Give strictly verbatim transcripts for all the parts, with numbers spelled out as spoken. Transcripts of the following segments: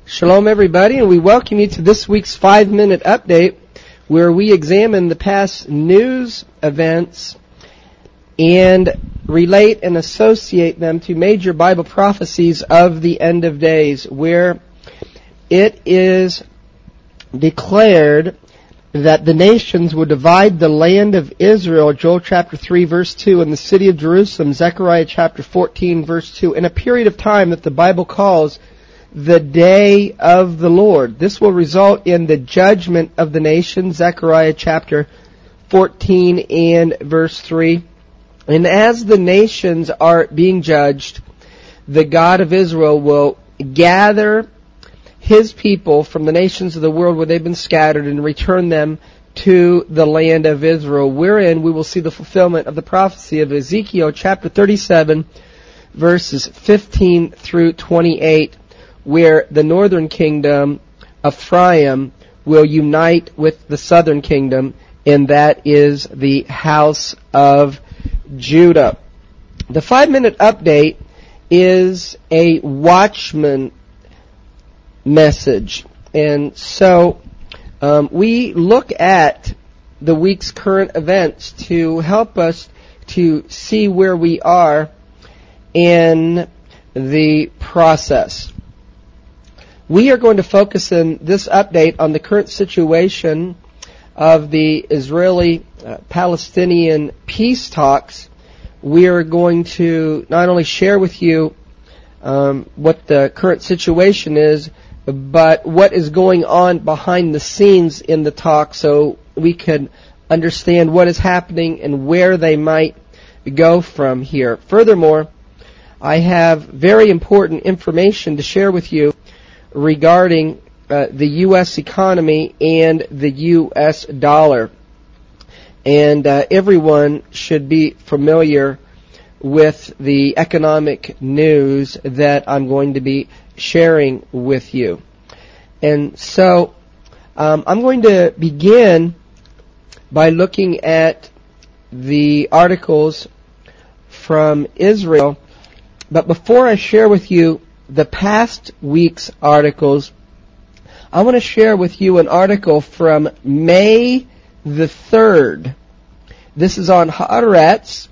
Shalom, everybody, and we welcome you to this week's five-minute update where we examine the past news events and relate and associate them to major Bible prophecies of the end of days, where it is declared that the nations will divide the land of Israel, Joel chapter three, verse two, and the city of Jerusalem, Zechariah chapter fourteen, verse two, in a period of time that the Bible calls the day of the Lord. This will result in the judgment of the nation, Zechariah chapter fourteen and verse three. And as the nations are being judged, the God of Israel will gather His people from the nations of the world where they've been scattered and return them to the land of Israel, wherein we will see the fulfillment of the prophecy of Ezekiel chapter thirty-seven, verses fifteen through twenty-eight, where the northern kingdom, Ephraim, will unite with the southern kingdom, and that is the house of Judah. The five-minute update is a watchman message. And so um, we look at the week's current events to help us to see where we are in the process. We are going to focus in this update on the current situation of the Israeli-Palestinian peace talks. We are going to not only share with you um, what the current situation is, but what is going on behind the scenes in the talk, so we can understand what is happening and where they might go from here. Furthermore, I have very important information to share with you regarding uh, the U S economy and the U S dollar. And uh, everyone should be familiar with the economic news that I'm going to be sharing with you. And so um, I'm going to begin by looking at the articles from Israel. But before I share with you the past week's articles, I want to share with you an article from May the third. This is on Haaretz,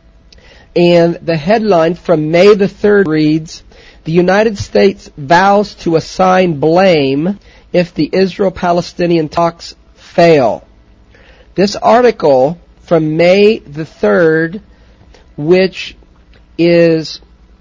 and the headline from May the third reads, "The United States vows to assign blame if the Israel-Palestinian talks fail." This article from May the third, which is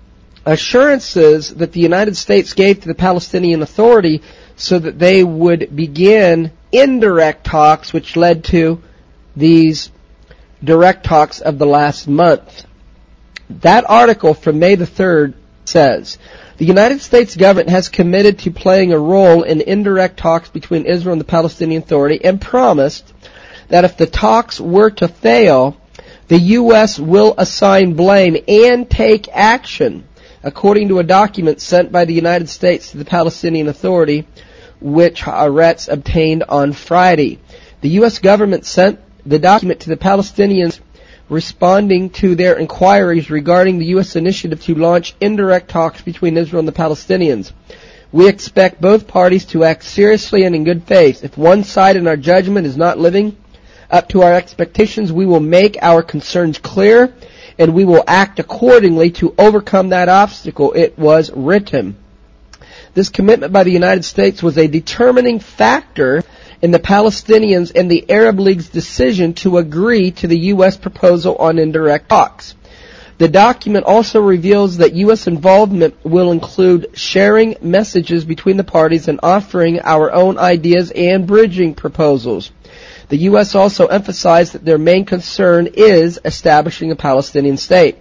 assurances that the United States gave to the Palestinian Authority so that they would begin indirect talks, which led to these direct talks of the last month. That article from May the third says, "The United States government has committed to playing a role in indirect talks between Israel and the Palestinian Authority and promised that if the talks were to fail, the U S will assign blame and take action, according to a document sent by the United States to the Palestinian Authority, which Haaretz obtained on Friday. The U S government sent the document to the Palestinians responding to their inquiries regarding the U S initiative to launch indirect talks between Israel and the Palestinians. We expect both parties to act seriously and in good faith. If one side in our judgment is not living up to our expectations, we will make our concerns clear and we will act accordingly to overcome that obstacle," it was written. This commitment by the United States was a determining factor in the Palestinians and the Arab League's decision to agree to the U S proposal on indirect talks. The document also reveals that U S involvement will include sharing messages between the parties and offering our own ideas and bridging proposals. The U S also emphasized that their main concern is establishing a Palestinian state.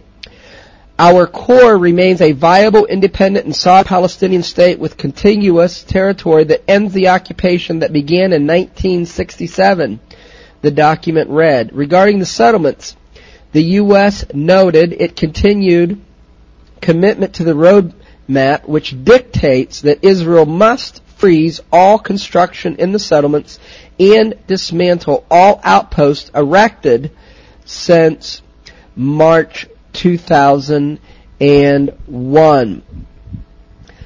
Our core remains a viable, independent, and solid Palestinian state with contiguous territory that ends the occupation that began in nineteen sixty-seven, the document read. Regarding the settlements, the U S noted it continued commitment to the roadmap, which dictates that Israel must freeze all construction in the settlements and dismantle all outposts erected since March two thousand one.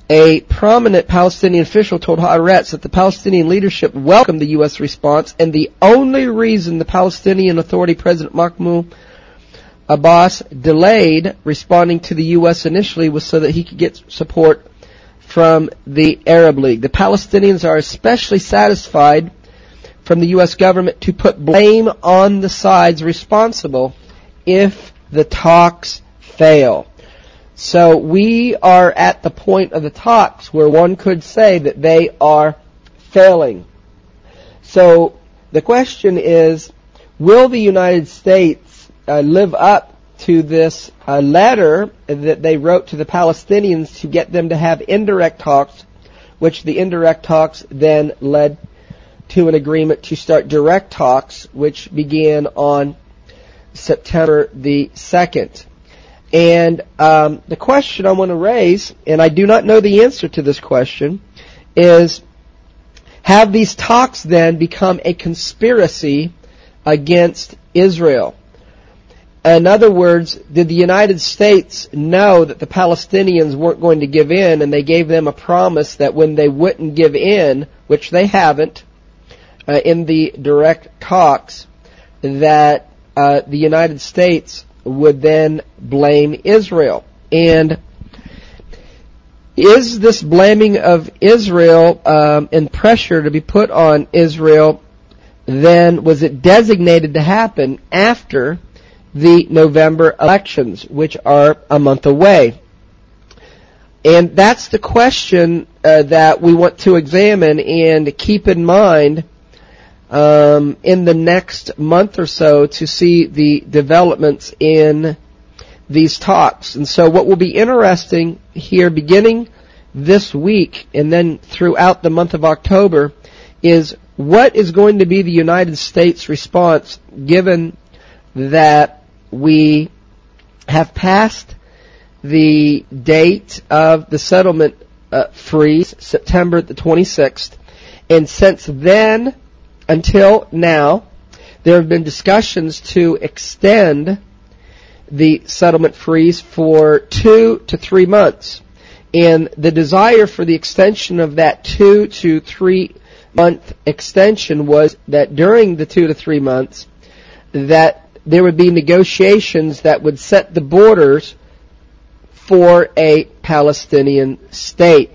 a prominent Palestinian official told Haaretz that the Palestinian leadership welcomed the U S response, and the only reason the Palestinian Authority President Mahmoud Abbas delayed responding to the U S initially was so that he could get support from the Arab League. The Palestinians are especially satisfied from the U S government to put blame on the sides responsible if the talks fail. So we are at the point of the talks where one could say that they are failing. So the question is, will the United States uh, live up to this uh, letter that they wrote to the Palestinians to get them to have indirect talks, which the indirect talks then led to an agreement to start direct talks, which began on September the second. And um, the question I want to raise, and I do not know the answer to this question, is have these talks then become a conspiracy against Israel? In other words, did the United States know that the Palestinians weren't going to give in, and they gave them a promise that when they wouldn't give in, which they haven't, uh, in the direct talks, that uh, the United States would then blame Israel? And is this blaming of Israel um, and pressure to be put on Israel, then was it designated to happen after the November elections, which are a month away? And that's the question uh, that we want to examine and keep in mind Um, in the next month or so to see the developments in these talks. And so what will be interesting here beginning this week and then throughout the month of October is what is going to be the United States response, given that we have passed the date of the settlement uh, freeze, September the twenty-sixth, and since then until now, there have been discussions to extend the settlement freeze for two to three months. And the desire for the extension of that two to three month extension was that during the two to three months, that there would be negotiations that would set the borders for a Palestinian state.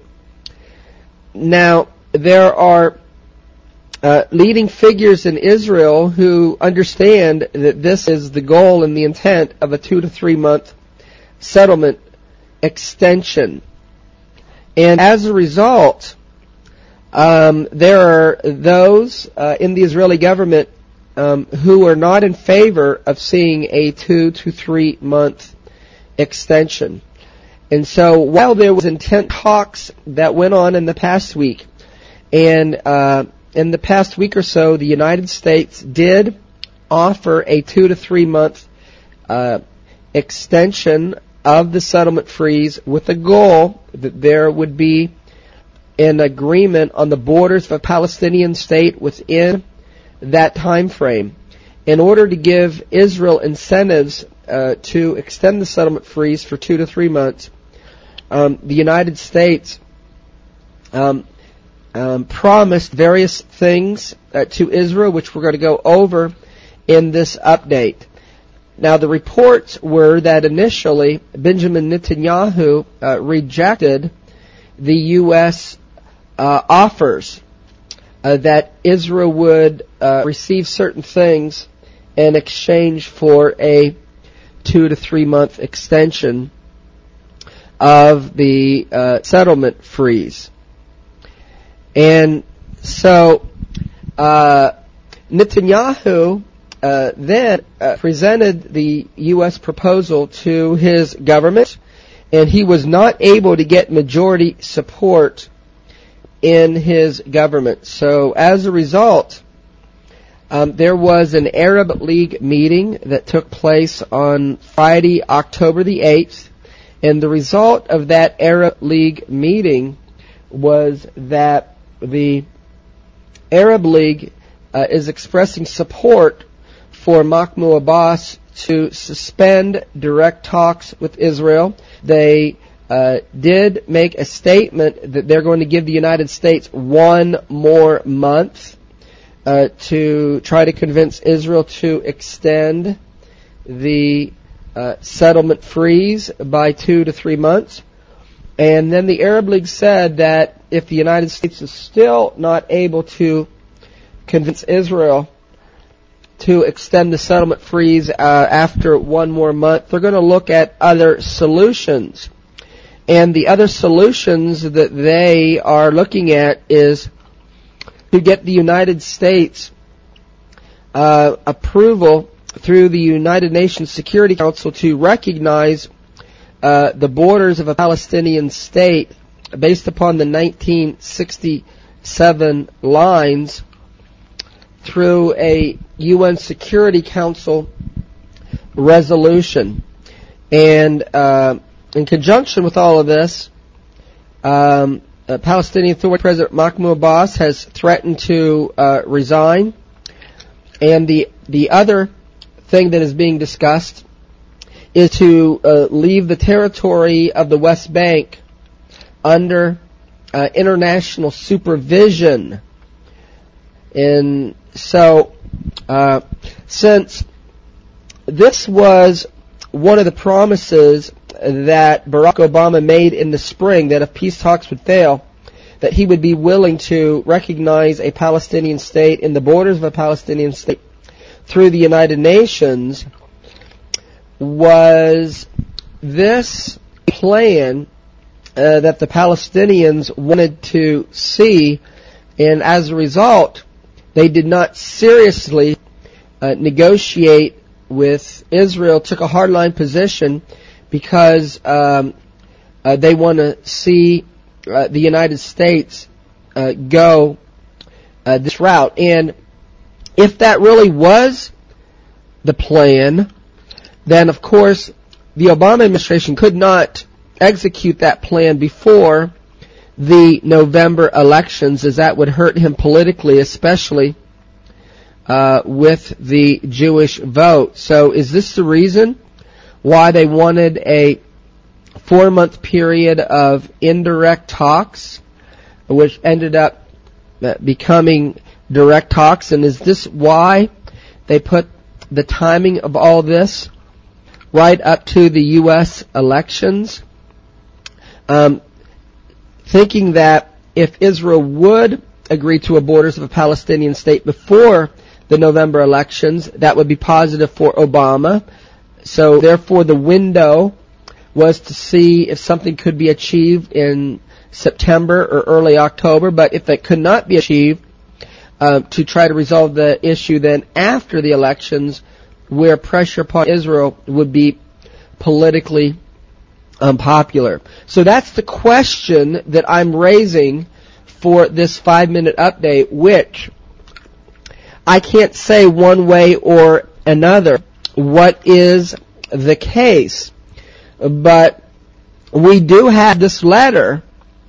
Now, there are Uh, leading figures in Israel who understand that this is the goal and the intent of a two to three month settlement extension. And as a result, um, there are those uh, in the Israeli government um, who are not in favor of seeing a two to three month extension. And so while there was intense talks that went on in the past week, and uh, in the past week or so, the United States did offer a two to three month uh, extension of the settlement freeze with the goal that there would be an agreement on the borders of a Palestinian state within that time frame. In order to give Israel incentives uh, to extend the settlement freeze for two to three months, um, the United States um, Um, promised various things uh, to Israel, which we're going to go over in this update. Now, the reports were that initially Benjamin Netanyahu uh, rejected the U S uh, offers uh, that Israel would uh, receive certain things in exchange for a two to three month extension of the uh, settlement freeze. And so uh, Netanyahu uh, then uh, presented the U S proposal to his government, and he was not able to get majority support in his government. So as a result, um, there was an Arab League meeting that took place on Friday, October the eighth, and the result of that Arab League meeting was that the Arab League uh, is expressing support for Mahmoud Abbas to suspend direct talks with Israel. They uh, did make a statement that they're going to give the United States one more month uh, to try to convince Israel to extend the uh, settlement freeze by two to three months. And then the Arab League said that if the United States is still not able to convince Israel to extend the settlement freeze uh, after one more month, they're going to look at other solutions. And the other solutions that they are looking at is to get the United States uh, approval through the United Nations Security Council to recognize uh, the borders of a Palestinian state based upon the nineteen sixty-seven lines through a U N Security Council resolution. And uh, in conjunction with all of this, um, uh, Palestinian Authority President Mahmoud Abbas has threatened to uh, resign. And the the other thing that is being discussed is to uh, leave the territory of the West Bank under uh, international supervision. And so, uh, since this was one of the promises that Barack Obama made in the spring, that if peace talks would fail, that he would be willing to recognize a Palestinian state in the borders of a Palestinian state through the United Nations, was this plan uh, that the Palestinians wanted to see, and as a result, they did not seriously uh, negotiate with Israel, took a hardline position because um, uh, they want to see uh, the United States uh, go uh, this route. And if that really was the plan, then of course the Obama administration could not execute that plan before the November elections, as that would hurt him politically, especially uh, with the Jewish vote. So is this the reason why they wanted a four-month period of indirect talks, which ended up uh, becoming direct talks? And is this why they put the timing of all this right up to the U S elections? Um, thinking that if Israel would agree to a borders of a Palestinian state before the November elections, that would be positive for Obama. So therefore the window was to see if something could be achieved in September or early October, but if it could not be achieved, uh, to try to resolve the issue then after the elections, where pressure upon Israel would be politically unpopular. So that's the question that I'm raising for this five-minute update, which I can't say one way or another what is the case. But we do have this letter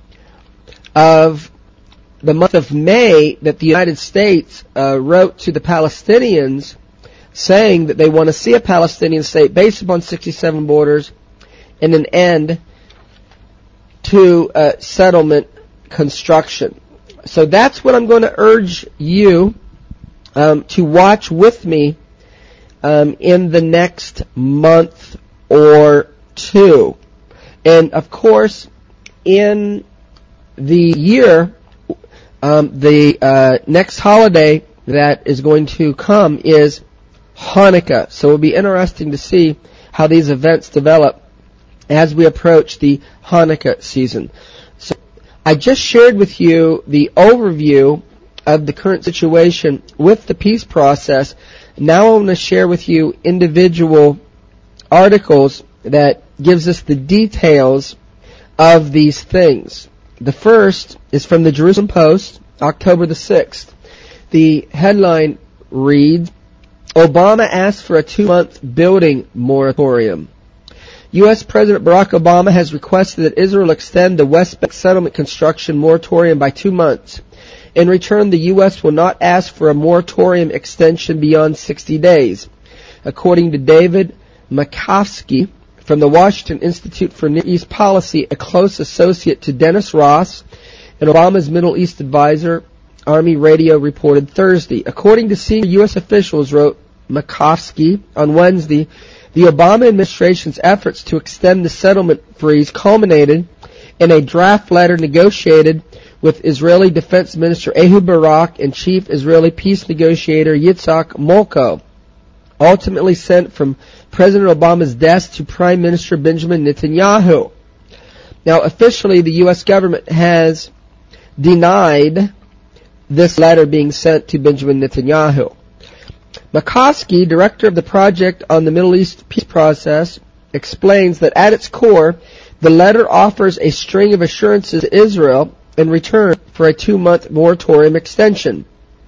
of the month of May that the United States uh, wrote to the Palestinians saying that they want to see a Palestinian state based upon sixty-seven borders and an end to uh, settlement construction. So that's what I'm going to urge you um, to watch with me um, in the next month or two. And of course, in the year, um, the uh, next holiday that is going to come is Hanukkah. So it'll be interesting to see how these events develop as we approach the Hanukkah season. So I just shared with you the overview of the current situation with the peace process. Now I want to share with you individual articles that gives us the details of these things. The first is from the Jerusalem Post, October the sixth. The headline reads, Obama asked for a two-month building moratorium. U S President Barack Obama has requested that Israel extend the West Bank settlement construction moratorium by two months. In return, the U S will not ask for a moratorium extension beyond sixty days. According to David Makovsky from the Washington Institute for Near East Policy, a close associate to Dennis Ross, and Obama's Middle East advisor, Army Radio reported Thursday. According to senior U S officials, wrote Makovsky on Wednesday, the Obama administration's efforts to extend the settlement freeze culminated in a draft letter negotiated with Israeli Defense Minister Ehud Barak and Chief Israeli Peace Negotiator Yitzhak Molko, ultimately sent from President Obama's desk to Prime Minister Benjamin Netanyahu. Now, officially, the U S government has denied this letter being sent to Benjamin Netanyahu. Makovsky, director of the Project on the Middle East Peace Process, explains that at its core, the letter offers a string of assurances to Israel in return for a two-month moratorium extension.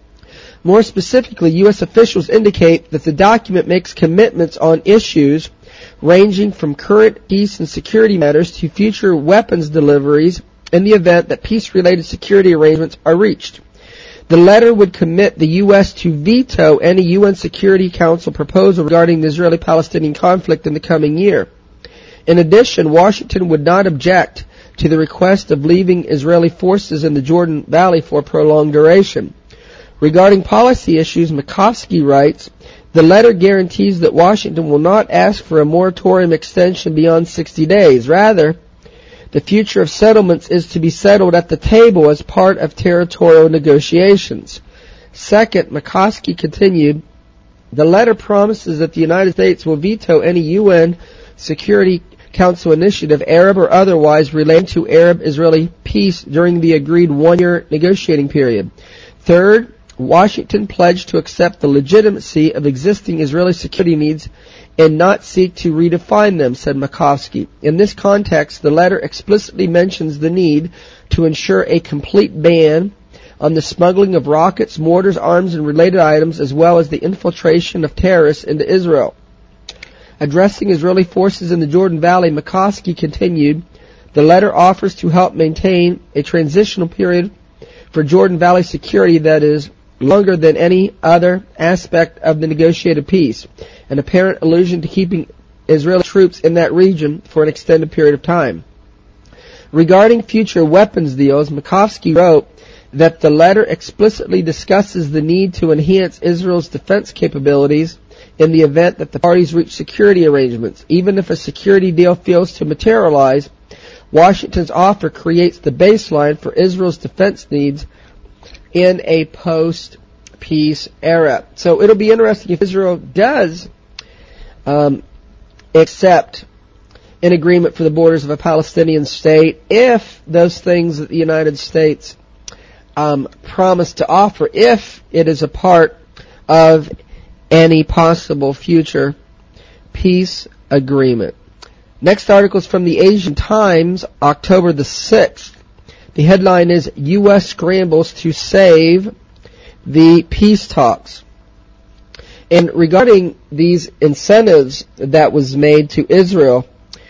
More specifically, U S officials indicate that the document makes commitments on issues ranging from current peace and security matters to future weapons deliveries in the event that peace-related security arrangements are reached. The letter would commit the U S to veto any U N Security Council proposal regarding the Israeli-Palestinian conflict in the coming year. In addition, Washington would not object to the request of leaving Israeli forces in the Jordan Valley for a prolonged duration. Regarding policy issues, Makovsky writes, the letter guarantees that Washington will not ask for a moratorium extension beyond sixty days. Rather, the future of settlements is to be settled at the table as part of territorial negotiations. Second, Makovsky continued, the letter promises that the United States will veto any U N Security Council initiative, Arab or otherwise, relating to Arab-Israeli peace during the agreed one-year negotiating period. Third, Washington pledged to accept the legitimacy of existing Israeli security needs and not seek to redefine them, said Makovsky. In this context, the letter explicitly mentions the need to ensure a complete ban on the smuggling of rockets, mortars, arms, and related items, as well as the infiltration of terrorists into Israel. Addressing Israeli forces in the Jordan Valley, Makovsky continued, the letter offers to help maintain a transitional period for Jordan Valley security that is longer than any other aspect of the negotiated peace, an apparent allusion to keeping Israeli troops in that region for an extended period of time. Regarding future weapons deals, Makovsky wrote that the letter explicitly discusses the need to enhance Israel's defense capabilities in the event that the parties reach security arrangements. Even if a security deal fails to materialize, Washington's offer creates the baseline for Israel's defense needs in a post-peace era. So it'll be interesting if Israel does um, accept an agreement for the borders of a Palestinian state, if those things that the United States um, promised to offer, if it is a part of any possible future peace agreement. Next article is from the Asian Times, October the sixth. The headline is, U S scrambles to save the peace talks. And regarding these incentives that was made to Israel,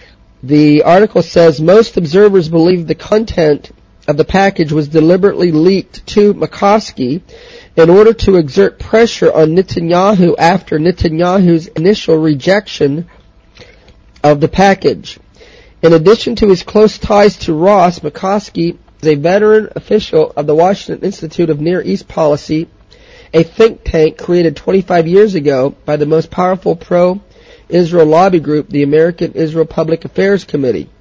the article says most observers believe the content of the package was deliberately leaked to Makovsky in order to exert pressure on Netanyahu after Netanyahu's initial rejection of the package. In addition to his close ties to Ross, Makovsky is a veteran official of the Washington Institute of Near East Policy, a think tank created twenty-five years ago by the most powerful pro-Israel lobby group, the American Israel Public Affairs Committee.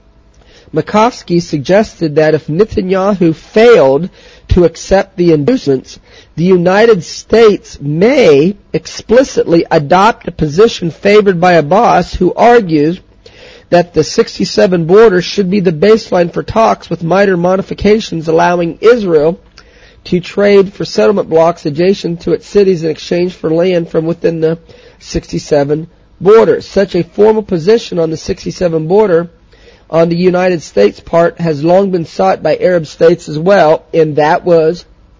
Makovsky suggested that if Netanyahu failed to accept the inducements, the United States may explicitly adopt a position favored by Abbas, who argues that the sixty-seven border should be the baseline for talks with minor modifications allowing Israel to trade for settlement blocks adjacent to its cities in exchange for land from within the sixty-seven border. Such a formal position on the sixty-seven border on the United States' part has long been sought by Arab states as well, and that was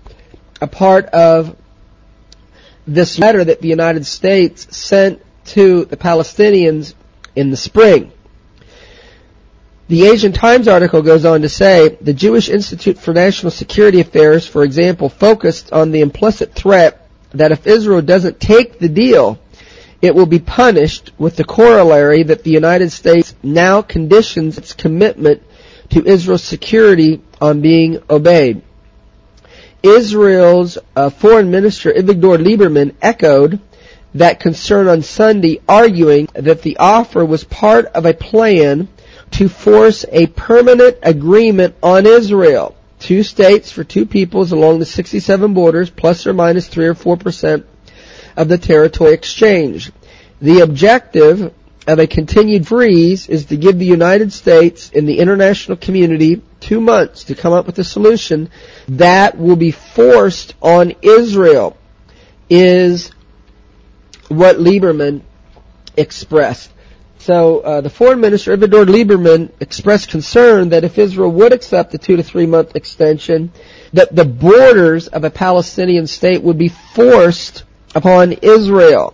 a part of this letter that the United States sent to the Palestinians in the spring. The Asian Times article goes on to say, the Jewish Institute for National Security Affairs, for example, focused on the implicit threat that if Israel doesn't take the deal, it will be punished with the corollary that the United States now conditions its commitment to Israel's security on being obeyed. Israel's uh, Foreign Minister Avigdor Lieberman echoed that concern on Sunday, arguing that the offer was part of a plan to force a permanent agreement on Israel. Two states for two peoples along the sixty-seven borders, plus or minus three or four percent of the territory exchanged. The objective of a continued freeze is to give the United States and the international community two months to come up with a solution that will be forced on Israel, is what Lieberman expressed. So uh, the foreign minister, Avigdor Lieberman, expressed concern that if Israel would accept the two to three month extension, that the borders of a Palestinian state would be forced upon Israel.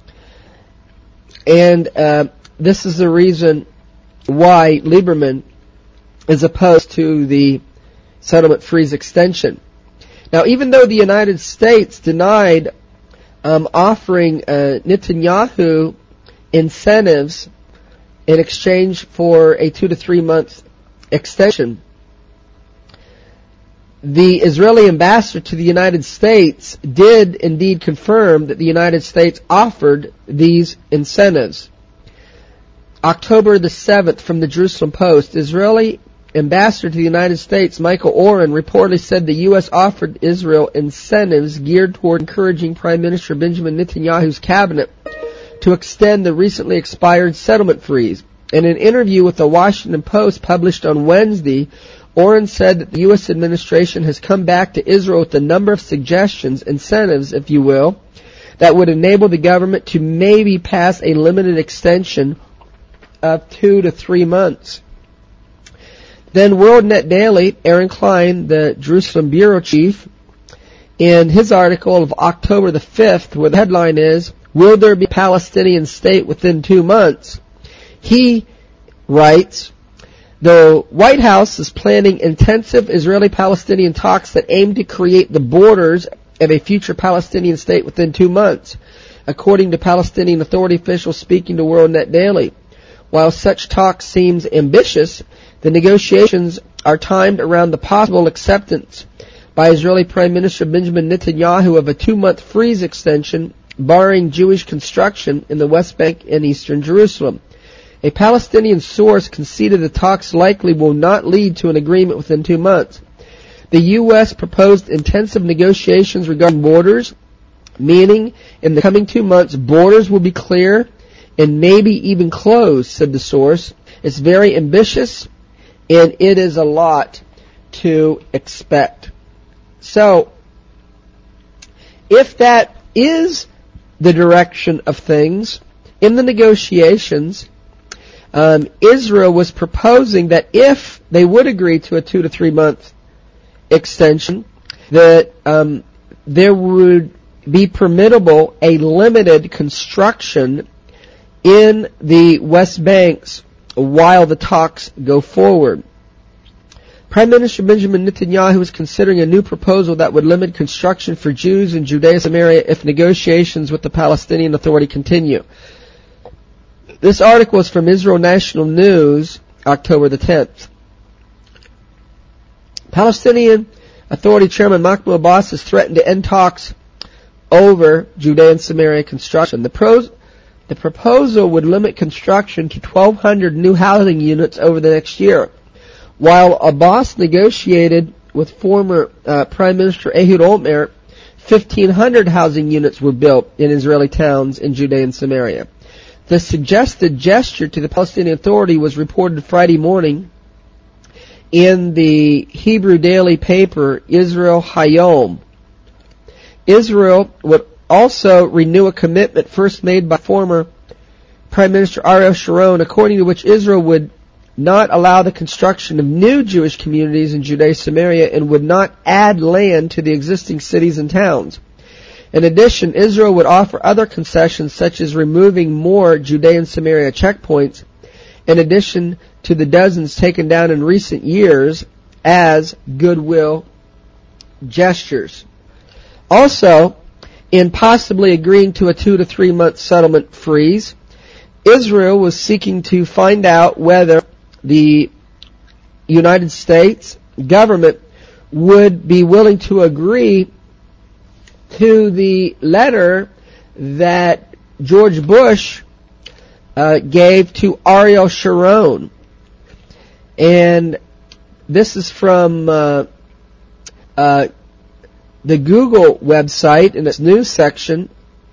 And uh, this is the reason why Lieberman is opposed to the settlement freeze extension. Now, even though the United States denied um, offering uh, Netanyahu incentives in exchange for a two to three month extension, the Israeli ambassador to the United States did indeed confirm that the United States offered these incentives. October the seventh, from the Jerusalem Post, Israeli ambassador to the United States, Michael Oren, reportedly said the U S offered Israel incentives geared toward encouraging Prime Minister Benjamin Netanyahu's cabinet to extend the recently expired settlement freeze. In an interview with the Washington Post published on Wednesday, Oren said that the U S administration has come back to Israel with a number of suggestions, incentives, if you will, that would enable the government to maybe pass a limited extension of two to three months. Then WorldNet Daily, Aaron Klein, the Jerusalem bureau chief, in his article of October the fifth, where the headline is, "Will there be a Palestinian state within two months?" He writes, "The White House is planning intensive Israeli-Palestinian talks that aim to create the borders of a future Palestinian state within two months, according to Palestinian Authority officials speaking to WorldNet Daily. While such talk seems ambitious, the negotiations are timed around the possible acceptance by Israeli Prime Minister Benjamin Netanyahu of a two-month freeze extension barring Jewish construction in the West Bank and eastern Jerusalem. A Palestinian source conceded the talks likely will not lead to an agreement within two months. The U S proposed intensive negotiations regarding borders, meaning in the coming two months borders will be clear and maybe even closed," said the source. "It's very ambitious, and it is a lot to expect." So, if that is the direction of things in the negotiations, um, Israel was proposing that if they would agree to a two to three month extension, that um, there would be permissible a limited construction in the West Banks while the talks go forward. Prime Minister Benjamin Netanyahu is considering a new proposal that would limit construction for Jews in Judea and Samaria if negotiations with the Palestinian Authority continue. This article is from Israel National News, October the tenth. Palestinian Authority Chairman Mahmoud Abbas has threatened to end talks over Judea and Samaria construction. The pros The proposal would limit construction to twelve hundred new housing units over the next year. While Abbas negotiated with former uh, Prime Minister Ehud Olmert, fifteen hundred housing units were built in Israeli towns in Judea and Samaria. The suggested gesture to the Palestinian Authority was reported Friday morning in the Hebrew daily paper Israel Hayom. Israel would also renew a commitment first made by former Prime Minister Ariel Sharon, according to which Israel would not allow the construction of new Jewish communities in Judea and Samaria and would not add land to the existing cities and towns. In addition, Israel would offer other concessions such as removing more Judea and Samaria checkpoints, in addition to the dozens taken down in recent years as goodwill gestures. Also, in possibly agreeing to a two to three month settlement freeze. Israel was seeking to find out whether the United States government would be willing to agree to the letter that George Bush uh, gave to Ariel Sharon. And this is from uh, uh, the Google website in its news section.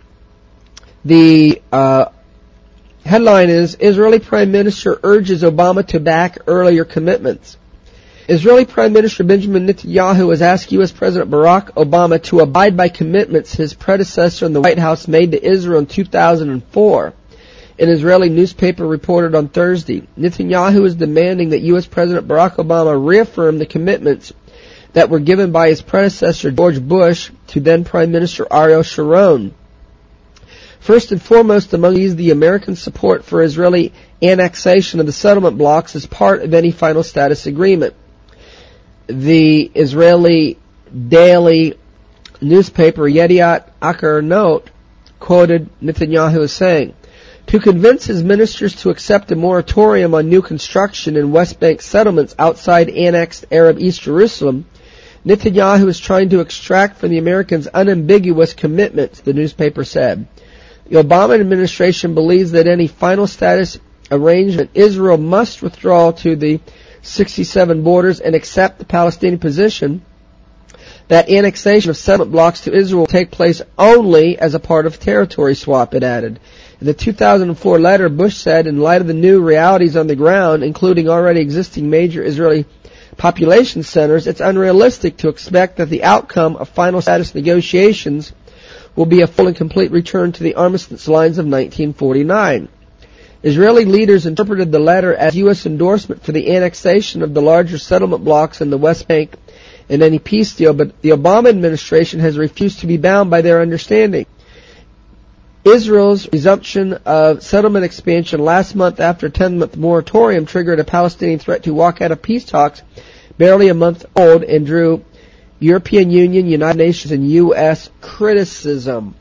The uh, headline is, Israeli Prime Minister urges Obama to back earlier commitments. Israeli Prime Minister Benjamin Netanyahu has asked U S President Barack Obama to abide by commitments his predecessor in the White House made to Israel in two thousand four. An Israeli newspaper reported on Thursday, Netanyahu is demanding that U S President Barack Obama reaffirm the commitments that were given by his predecessor George Bush to then Prime Minister Ariel Sharon. First and foremost among these, the American support for Israeli annexation of the settlement blocks as part of any final status agreement. The Israeli daily newspaper Yediot Ahronot quoted Netanyahu as saying, to convince his ministers to accept a moratorium on new construction in West Bank settlements outside annexed Arab East Jerusalem, Netanyahu is trying to extract from the Americans unambiguous commitments, the newspaper said. The Obama administration believes that any final status arrangement, Israel must withdraw to the sixty-seven borders and accept the Palestinian position that annexation of settlement blocks to Israel will take place only as a part of territory swap, it added. In the two thousand four letter, Bush said, in light of the new realities on the ground, including already existing major Israeli population centers, it's unrealistic to expect that the outcome of final status negotiations will be a full and complete return to the armistice lines of nineteen forty-nine. Israeli leaders interpreted the letter as U S endorsement for the annexation of the larger settlement blocks in the West Bank in any peace deal, but the Obama administration has refused to be bound by their understanding. Israel's resumption of settlement expansion last month after a ten-month moratorium triggered a Palestinian threat to walk out of peace talks barely a month old and drew European Union, United Nations, and U S criticism.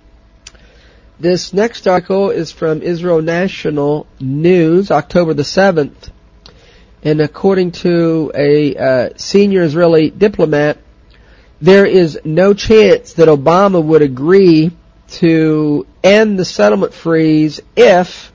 This next article is from Israel National News, October the seventh. And according to a uh, senior Israeli diplomat, there is no chance that Obama would agree to end the settlement freeze if,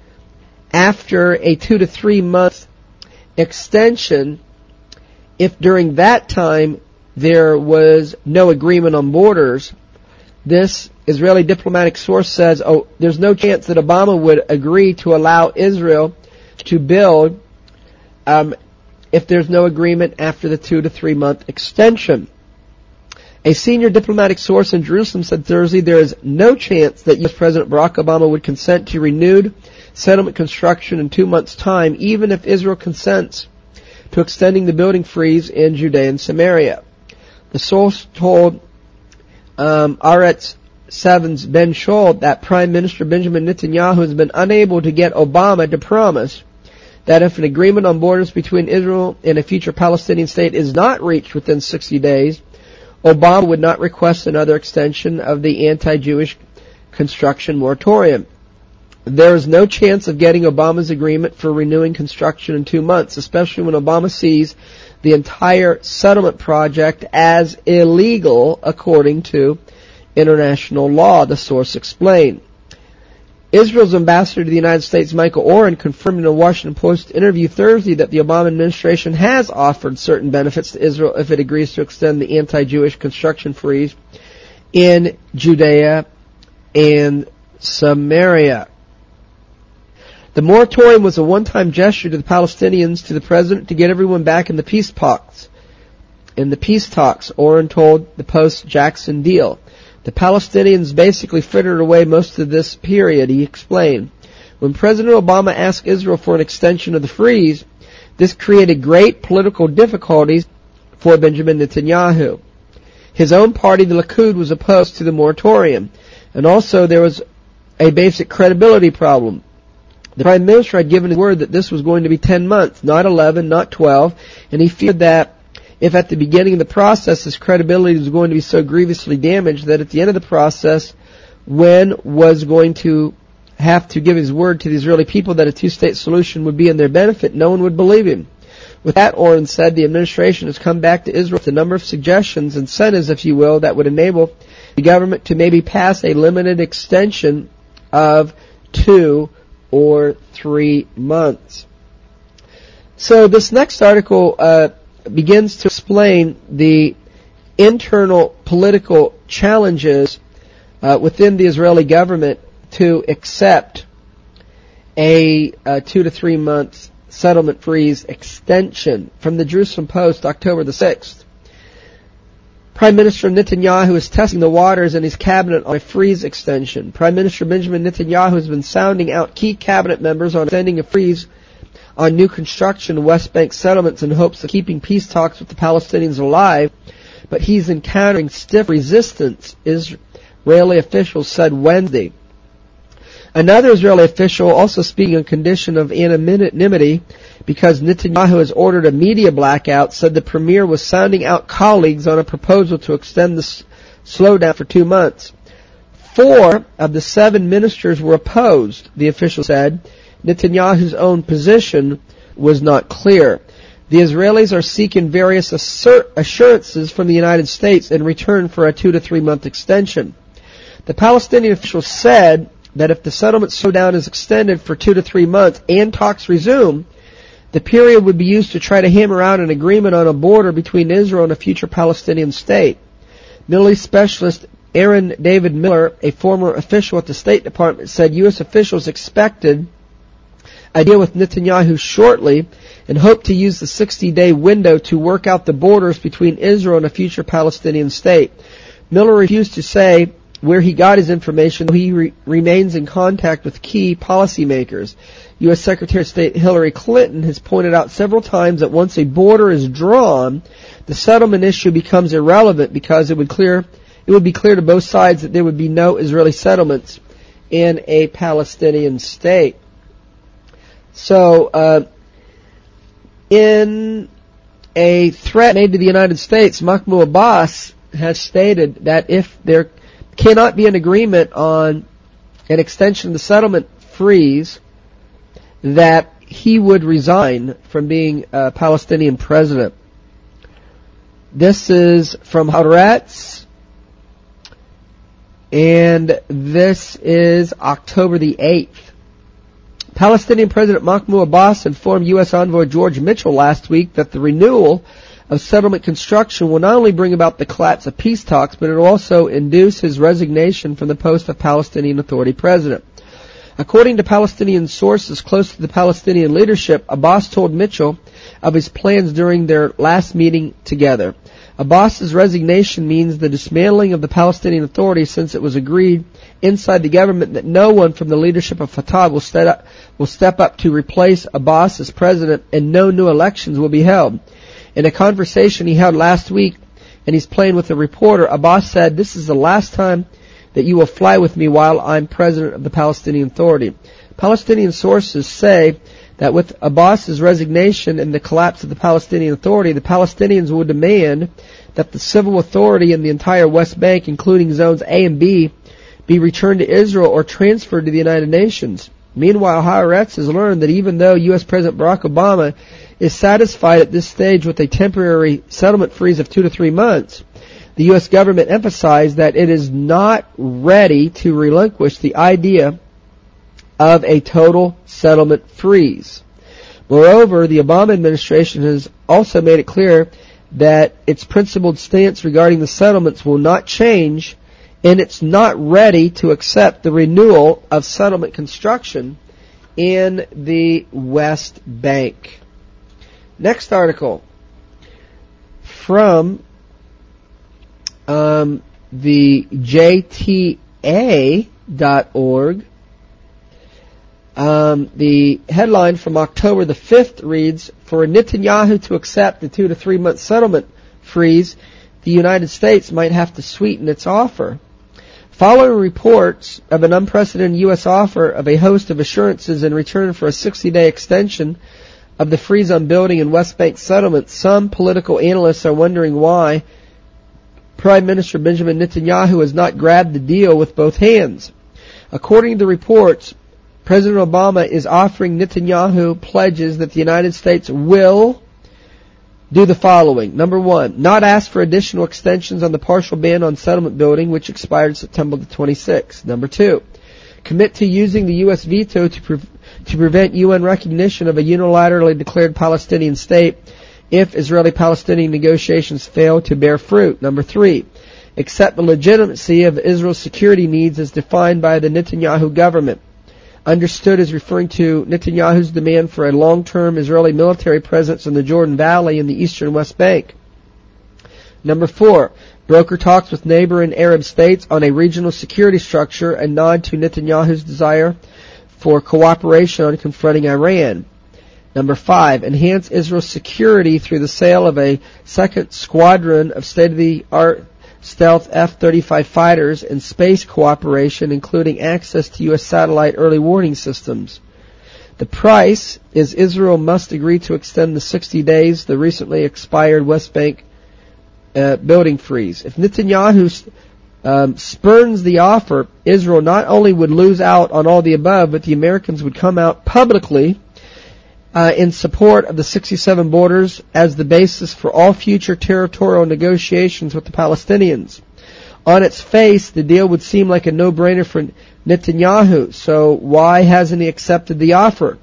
after a two to three month extension, if during that time there was no agreement on borders. This Israeli diplomatic source says, oh, there's no chance that Obama would agree to allow Israel to build um, if there's no agreement after the two to three month extension. A senior diplomatic source in Jerusalem said Thursday there is no chance that U S President Barack Obama would consent to renewed settlement construction in two months' time, even if Israel consents to extending the building freeze in Judea and Samaria. The source told um, Aretz seven's Ben Scholl that Prime Minister Benjamin Netanyahu has been unable to get Obama to promise that if an agreement on borders between Israel and a future Palestinian state is not reached within sixty days, Obama would not request another extension of the anti-Jewish construction moratorium. There is no chance of getting Obama's agreement for renewing construction in two months, especially when Obama sees the entire settlement project as illegal according to international law, the source explained. Israel's ambassador to the United States, Michael Oren, confirmed in a Washington Post interview Thursday that the Obama administration has offered certain benefits to Israel if it agrees to extend the anti-Jewish construction freeze in Judea and Samaria. The moratorium was a one-time gesture to the Palestinians, to the president, to get everyone back in the peace talks. In the peace talks, Oren told the Post Jackson Deal. The Palestinians basically frittered away most of this period, he explained. When President Obama asked Israel for an extension of the freeze, this created great political difficulties for Benjamin Netanyahu. His own party, the Likud, was opposed to the moratorium. And also there was a basic credibility problem. The Prime Minister had given his word that this was going to be ten months, not eleven, not twelve, and he feared that if at the beginning of the process his credibility was going to be so grievously damaged that at the end of the process, Wen was going to have to give his word to the Israeli people that a two-state solution would be in their benefit, no one would believe him. With that, Oren said, the administration has come back to Israel with a number of suggestions, incentives, if you will, that would enable the government to maybe pass a limited extension of two or three months. So this next article uh, begins to explain the internal political challenges uh, within the Israeli government to accept a, a two to three months settlement freeze extension. From the Jerusalem Post, October the sixth. Prime Minister Netanyahu is testing the waters in his cabinet on a freeze extension. Prime Minister Benjamin Netanyahu has been sounding out key cabinet members on extending a freeze on new construction in West Bank settlements in hopes of keeping peace talks with the Palestinians alive, but he's encountering stiff resistance, Israeli officials said Wednesday. Another Israeli official, also speaking on condition of anonymity because Netanyahu has ordered a media blackout, said the premier was sounding out colleagues on a proposal to extend the s- slowdown for two months. Four of the seven ministers were opposed, the official said. Netanyahu's own position was not clear. The Israelis are seeking various assur- assurances from the United States in return for a two to three month extension. The Palestinian official said that if the settlement slowdown is extended for two to three months and talks resume, the period would be used to try to hammer out an agreement on a border between Israel and a future Palestinian state. Middle East specialist Aaron David Miller, a former official at the State Department, said U S officials expected a deal with Netanyahu shortly and hoped to use the sixty-day window to work out the borders between Israel and a future Palestinian state. Miller refused to say where he got his information, though he re- remains in contact with key policymakers. U S Secretary of State Hillary Clinton has pointed out several times that once a border is drawn, the settlement issue becomes irrelevant because it would clear, it would be clear to both sides that there would be no Israeli settlements in a Palestinian state. So, uh, in a threat made to the United States, Mahmoud Abbas has stated that if there cannot be an agreement on an extension of the settlement freeze, that he would resign from being a Palestinian president. This is from Haaretz, and this is October the eighth. Palestinian President Mahmoud Abbas informed U S envoy George Mitchell last week that the renewal of settlement construction will not only bring about the collapse of peace talks, but it will also induce his resignation from the post of Palestinian Authority president. According to Palestinian sources close to the Palestinian leadership, Abbas told Mitchell of his plans during their last meeting together. Abbas's resignation means the dismantling of the Palestinian Authority, since it was agreed inside the government that no one from the leadership of Fatah will step up, will step up to replace Abbas as president, and no new elections will be held. In a conversation he held last week, and he's playing with a reporter, Abbas said, "This is the last time that you will fly with me while I'm president of the Palestinian Authority." Palestinian sources say that with Abbas's resignation and the collapse of the Palestinian Authority, the Palestinians will demand that the civil authority in the entire West Bank, including zones A and B, be returned to Israel or transferred to the United Nations. Meanwhile, Haaretz has learned that even though U S President Barack Obama is satisfied at this stage with a temporary settlement freeze of two to three months, the U S government emphasized that it is not ready to relinquish the idea of a total settlement freeze. Moreover, the Obama administration has also made it clear that its principled stance regarding the settlements will not change, and it's not ready to accept the renewal of settlement construction in the West Bank. Next article from um, the J T A dot org. Um, the headline from October the fifth reads, "For Netanyahu to accept the two to three month settlement freeze, the United States might have to sweeten its offer." Following reports of an unprecedented U S offer of a host of assurances in return for a sixty day extension of the freeze on building in West Bank settlements, some political analysts are wondering why Prime Minister Benjamin Netanyahu has not grabbed the deal with both hands. According to reports, President Obama is offering Netanyahu pledges that the United States will do the following. Number one, not ask for additional extensions on the partial ban on settlement building, which expired September the twenty-sixth. Number two, commit to using the U S veto to, pre- to prevent U N recognition of a unilaterally declared Palestinian state if Israeli-Palestinian negotiations fail to bear fruit. Number three, accept the legitimacy of Israel's security needs as defined by the Netanyahu government, understood as referring to Netanyahu's demand for a long-term Israeli military presence in the Jordan Valley and the eastern West Bank. Number four, broker talks with neighboring Arab states on a regional security structure, a nod to Netanyahu's desire for cooperation on confronting Iran. Number five, enhance Israel's security through the sale of a second squadron of state-of-the-art stealth F thirty-five fighters and space cooperation, including access to U S satellite early warning systems. The price is Israel must agree to extend the sixty days the recently expired West Bank uh, building freeze. If Netanyahu um, spurns the offer, Israel not only would lose out on all the above, but the Americans would come out publicly Uh, in support of the sixty-seven borders as the basis for all future territorial negotiations with the Palestinians. On its face, the deal would seem like a no-brainer for Netanyahu, so why hasn't he accepted the offer?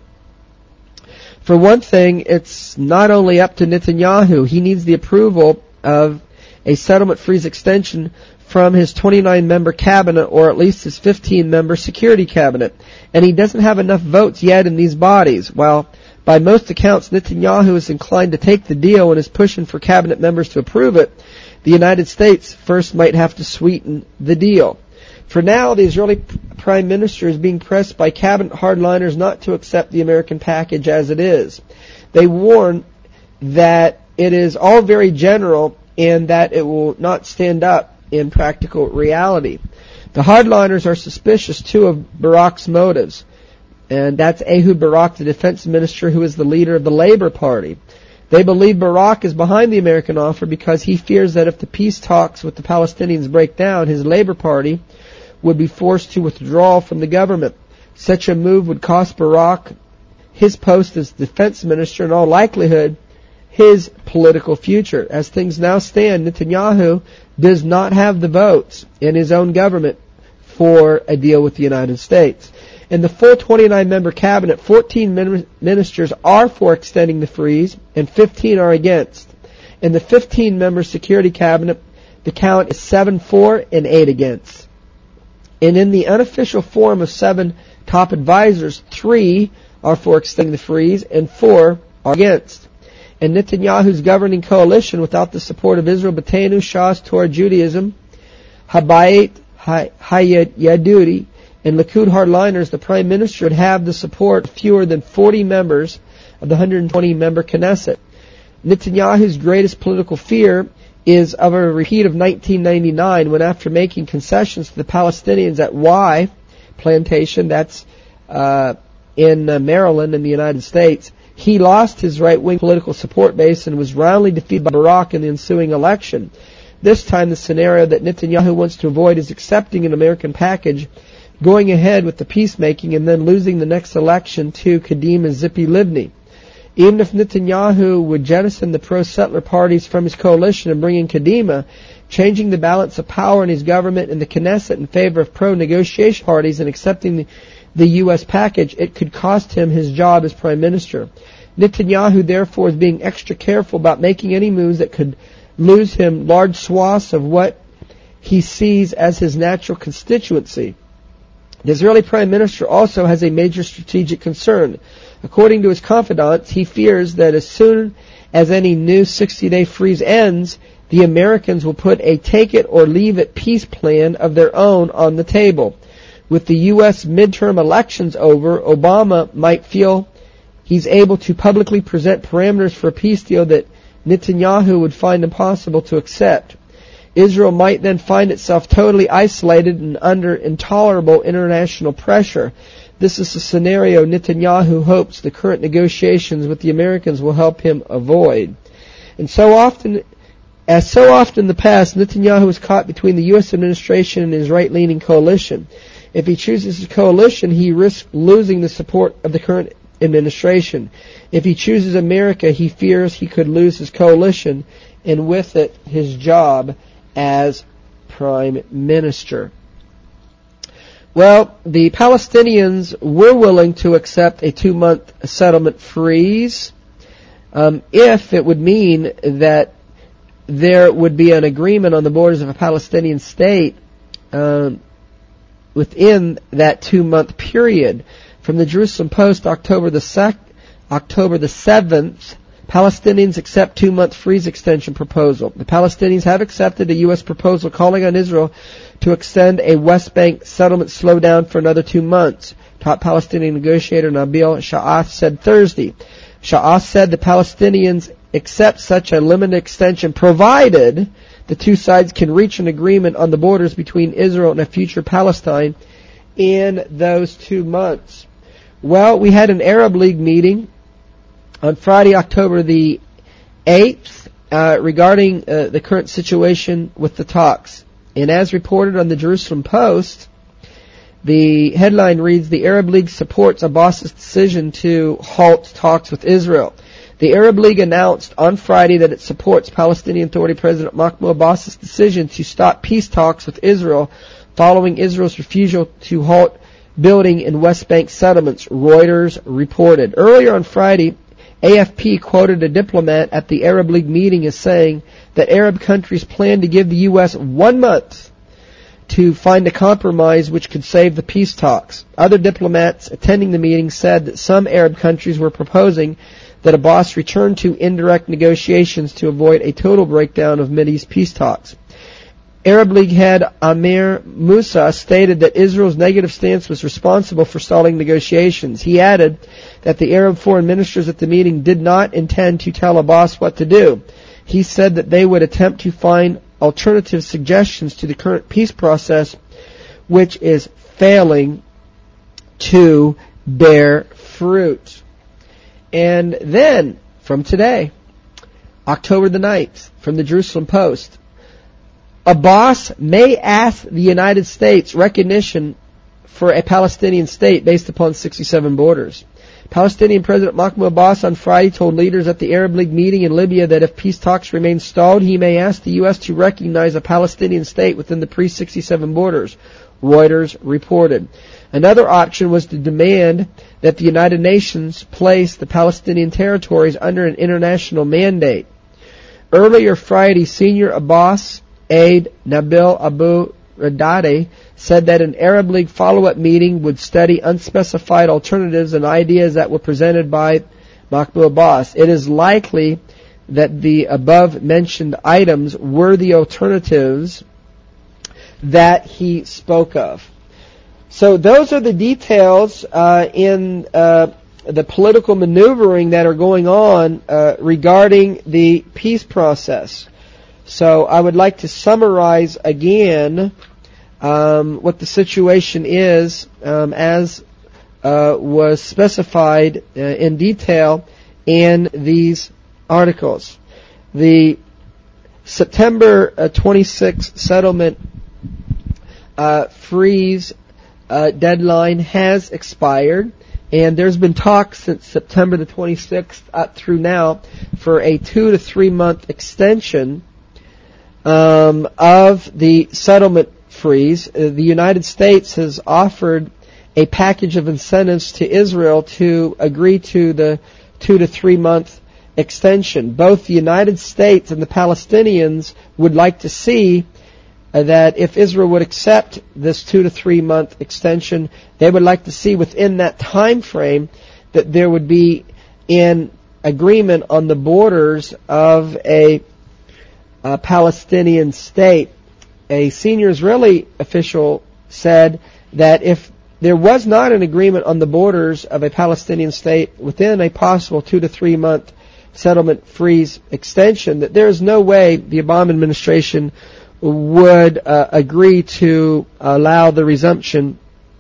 For one thing, it's not only up to Netanyahu. He needs the approval of a settlement freeze extension from his twenty-nine member cabinet, or at least his fifteen member security cabinet. And he doesn't have enough votes yet in these bodies. While by most accounts, Netanyahu is inclined to take the deal and is pushing for cabinet members to approve it, the United States first might have to sweeten the deal. For now, the Israeli Prime Minister is being pressed by cabinet hardliners not to accept the American package as it is. They warn that it is all very general and that it will not stand up in practical reality. The hardliners are suspicious, too, of Barak's motives. And that's Ehud Barak, the defense minister, who is the leader of the Labor Party. They believe Barak is behind the American offer because he fears that if the peace talks with the Palestinians break down, his Labor Party would be forced to withdraw from the government. Such a move would cost Barak his post as defense minister, in all likelihood, his political future. As things now stand, Netanyahu does not have the votes in his own government for a deal with the United States. In the full twenty-nine member cabinet, fourteen min- ministers are for extending the freeze and fifteen are against. In the fifteen member security cabinet, the count is seven for and eight against. And in the unofficial form of seven top advisors, three are for extending the freeze and four are against. And Netanyahu's governing coalition, without the support of Israel Beitenu, Shas, Torah, Judaism, Habayit, Hayadudi, and Likud hardliners, the Prime Minister would have the support of fewer than forty members of the one hundred twenty member Knesset. Netanyahu's greatest political fear is of a repeat of nineteen ninety-nine, when after making concessions to the Palestinians at Y Plantation, that's uh, in uh, Maryland in the United States, he lost his right-wing political support base and was roundly defeated by Barak in the ensuing election. This time the scenario that Netanyahu wants to avoid is accepting an American package, going ahead with the peacemaking, and then losing the next election to Kadima Tzipi Livni. Even if Netanyahu would jettison the pro-settler parties from his coalition and bring in Kadima, changing the balance of power in his government and the Knesset in favor of pro-negotiation parties and accepting the, the U S package, it could cost him his job as Prime Minister. Netanyahu, therefore, is being extra careful about making any moves that could lose him large swaths of what he sees as his natural constituency. The Israeli Prime Minister also has a major strategic concern. According to his confidants, he fears that as soon as any new sixty-day freeze ends, the Americans will put a take-it-or-leave-it peace plan of their own on the table. With the U S midterm elections over, Obama might feel he's able to publicly present parameters for a peace deal that Netanyahu would find impossible to accept. Israel might then find itself totally isolated and under intolerable international pressure. This is a scenario Netanyahu hopes the current negotiations with the Americans will help him avoid. And so often, as so often in the past, Netanyahu is caught between the U S administration and his right-leaning coalition. If he chooses his coalition, he risks losing the support of the current administration. If he chooses America, he fears he could lose his coalition, and with it, his job as prime minister. Well, the Palestinians were willing to accept a two-month settlement freeze um, if it would mean that there would be an agreement on the borders of a Palestinian state um, within that two-month period. From the Jerusalem Post, October the sec- October the seventh, Palestinians accept two-month freeze extension proposal. The Palestinians have accepted a U S proposal calling on Israel to extend a West Bank settlement slowdown for another two months. Top Palestinian negotiator Nabil Sha'ath said Thursday. Sha'ath said the Palestinians accept such a limited extension provided the two sides can reach an agreement on the borders between Israel and a future Palestine in those two months. Well, we had an Arab League meeting on Friday, October the eighth, uh, regarding uh, the current situation with the talks. And as reported on the Jerusalem Post, the headline reads, the Arab League supports Abbas's decision to halt talks with Israel. The Arab League announced on Friday that it supports Palestinian Authority President Mahmoud Abbas's decision to stop peace talks with Israel following Israel's refusal to halt building in West Bank settlements, Reuters reported. Earlier on Friday, A F P quoted a diplomat at the Arab League meeting as saying that Arab countries plan to give the U S one month to find a compromise which could save the peace talks. Other diplomats attending the meeting said that some Arab countries were proposing that Abbas return to indirect negotiations to avoid a total breakdown of Mideast peace talks. Arab League head Amir Musa stated that Israel's negative stance was responsible for stalling negotiations. He added that the Arab foreign ministers at the meeting did not intend to tell Abbas what to do. He said that they would attempt to find alternative suggestions to the current peace process, which is failing to bear fruit. And then, from today, October the ninth, from the Jerusalem Post, Abbas may ask the United States recognition for a Palestinian state based upon sixty-seven borders. Palestinian President Mahmoud Abbas on Friday told leaders at the Arab League meeting in Libya that if peace talks remain stalled, he may ask the U S to recognize a Palestinian state within the pre sixty-seven borders, Reuters reported. Another option was to demand that the United Nations place the Palestinian territories under an international mandate. Earlier Friday, senior Abbas aide Nabil Abu Radade said that an Arab League follow-up meeting would study unspecified alternatives and ideas that were presented by Mahmoud Abbas. It is likely that the above-mentioned items were the alternatives that he spoke of. So those are the details uh, in uh, the political maneuvering that are going on uh, regarding the peace process. So I would like to summarize again um, what the situation is um, as uh, was specified uh, in detail in these articles. The September uh, twenty-sixth settlement uh, freeze uh, deadline has expired, and there's been talk since September the twenty-sixth up through now for a two to three month extension Um, of the settlement freeze. Uh, the United States has offered a package of incentives to Israel to agree to the two to three month extension. Both the United States and the Palestinians would like to see uh, that if Israel would accept this two to three month extension, they would like to see within that time frame that there would be an agreement on the borders of a A Palestinian state. A senior Israeli official said that if there was not an agreement on the borders of a Palestinian state within a possible two to three month settlement freeze extension, that there is no way the Obama administration would uh, agree to allow the resumption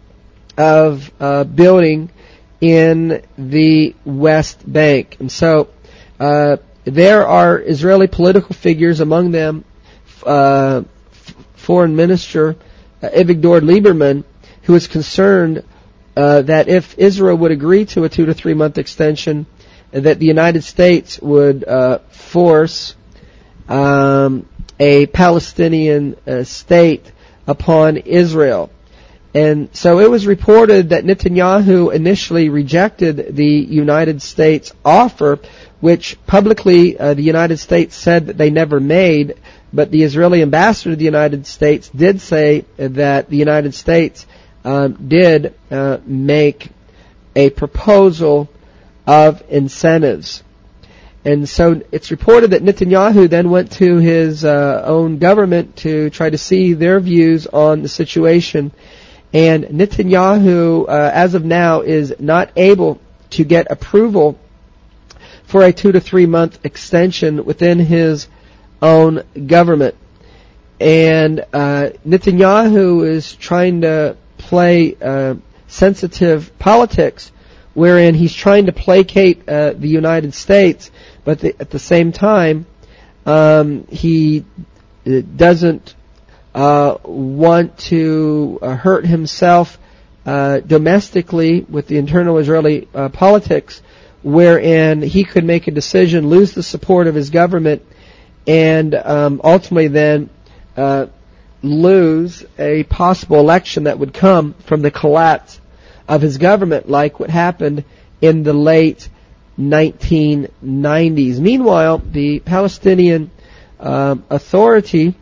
of uh, building in the West Bank. And so uh, there are Israeli political figures, among them uh, f- Foreign Minister uh, Avigdor Lieberman, who is concerned uh, that if Israel would agree to a two to three month extension, that the United States would uh, force um, a Palestinian uh, state upon Israel. And so it was reported that Netanyahu initially rejected the United States offer, which publicly uh, the United States said that they never made, but the Israeli ambassador to the United States did say that the United States um, did uh, make a proposal of incentives. And so it's reported that Netanyahu then went to his uh, own government to try to see their views on the situation. And Netanyahu, uh, as of now, is not able to get approval for a two to three month extension within his own government. And uh, Netanyahu is trying to play uh, sensitive politics, wherein he's trying to placate uh, the United States, but the, at the same time, um, he doesn't uh, want to uh, hurt himself uh, domestically with the internal Israeli uh, politics, wherein he could make a decision, lose the support of his government, and um, ultimately then uh, lose a possible election that would come from the collapse of his government, like what happened in the late nineteen nineties. Meanwhile, the Palestinian uh, Authority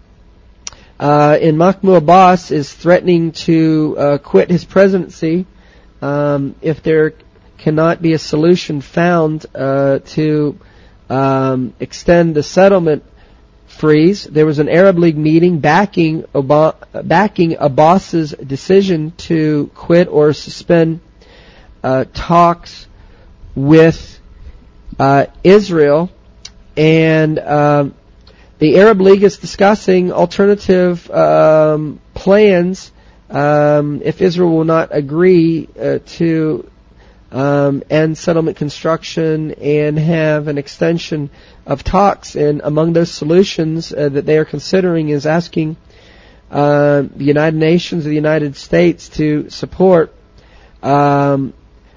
uh, in Mahmoud Abbas is threatening to uh, quit his presidency um, if there cannot be a solution found uh, to um, extend the settlement freeze. There was an Arab League meeting backing Ob- backing Abbas's decision to quit or suspend uh, talks with uh, Israel, and um, the Arab League is discussing alternative um, plans um, if Israel will not agree uh, to Um, end settlement construction and have an extension of talks. And among those solutions uh, that they are considering is asking uh, the United Nations or the United States to support um,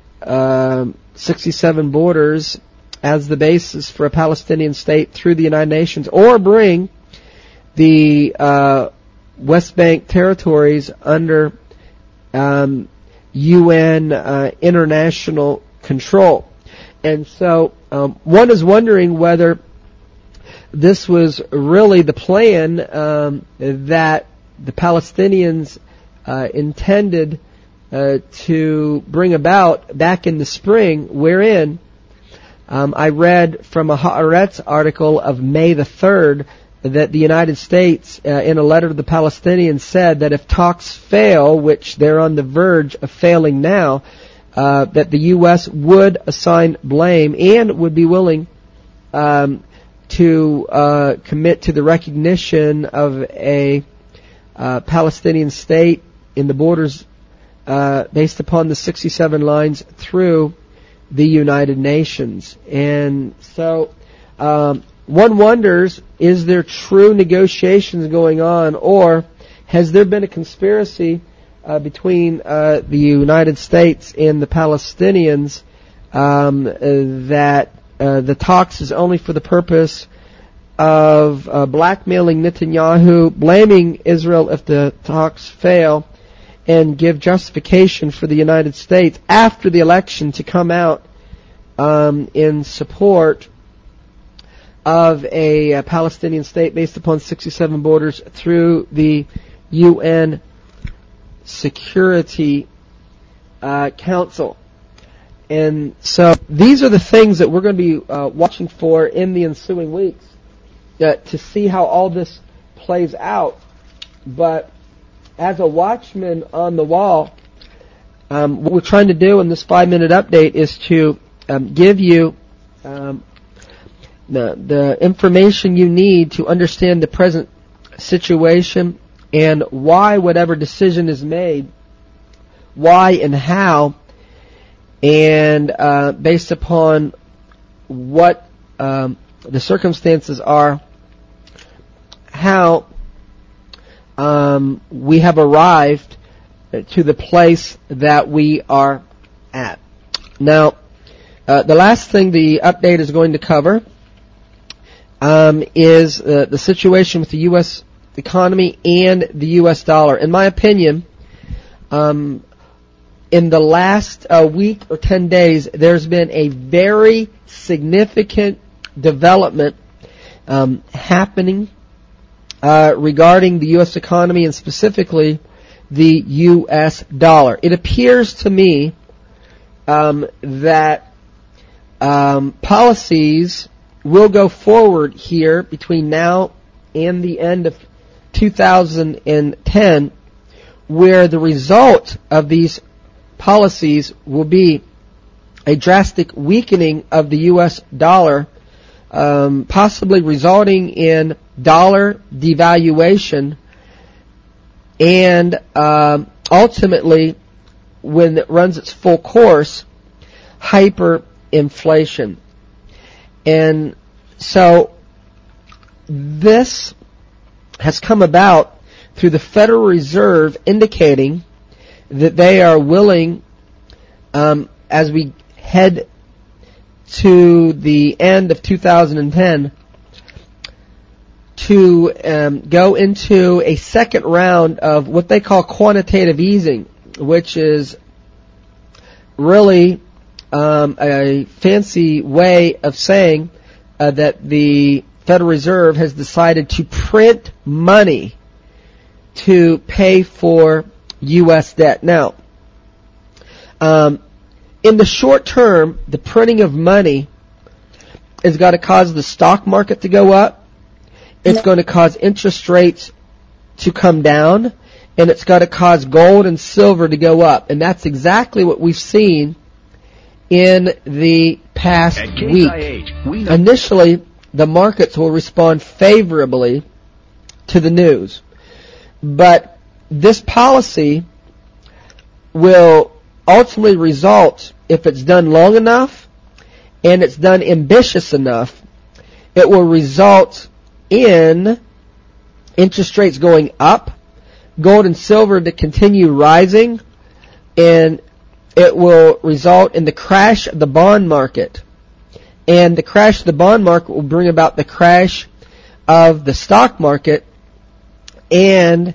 uh, sixty-seven borders as the basis for a Palestinian state through the United Nations, or bring the uh, West Bank territories under um, U N uh, international control. And so um, one is wondering whether this was really the plan um, that the Palestinians uh, intended uh, to bring about back in the spring, wherein um, I read from a Haaretz article of May the third that the United States, uh, in a letter to the Palestinians, said that if talks fail, which they're on the verge of failing now, uh, that the U S would assign blame and would be willing um, to uh, commit to the recognition of a uh, Palestinian state in the borders uh, based upon the sixty-seven lines through the United Nations. And so um, one wonders, is there true negotiations going on, or has there been a conspiracy uh, between uh, the United States and the Palestinians um, uh, that uh, the talks is only for the purpose of uh, blackmailing Netanyahu, blaming Israel if the talks fail, and give justification for the United States after the election to come out um, in support of a, a Palestinian state based upon sixty-seven borders through the U N Security uh, Council. And so these are the things that we're going to be uh, watching for in the ensuing weeks uh, to see how all this plays out. But as a watchman on the wall, um, what we're trying to do in this five-minute update is to um, give you um, The, the information you need to understand the present situation and why whatever decision is made, why and how, and uh, based upon what um, the circumstances are, how um, we have arrived to the place that we are at. Now, uh, the last thing the update is going to cover um, is uh, the situation with the U S economy and the U S dollar. In my opinion, um, in the last uh, week or ten days, there's been a very significant development um, happening uh, regarding the U S economy and specifically the U S dollar. It appears to me um, that um, policies will go forward here between now and the end of two thousand ten, where the result of these policies will be a drastic weakening of the U S dollar, um, possibly resulting in dollar devaluation, and um, ultimately, when it runs its full course, hyperinflation. And so this has come about through the Federal Reserve indicating that they are willing, um, as we head to the end of two thousand ten, to um, go into a second round of what they call quantitative easing, which is really um, a fancy way of saying uh, that the Federal Reserve has decided to print money to pay for U S debt. Now, um, in the short term, the printing of money is going to cause the stock market to go up. It's going to cause interest rates to come down, and it's going to cause gold and silver to go up. And that's exactly what we've seen in the past week. Initially, the markets will respond favorably to the news. But this policy will ultimately result, if it's done long enough and it's done ambitious enough, it will result in interest rates going up, gold and silver to continue rising, and it will result in the crash of the bond market. And the crash of the bond market will bring about the crash of the stock market, and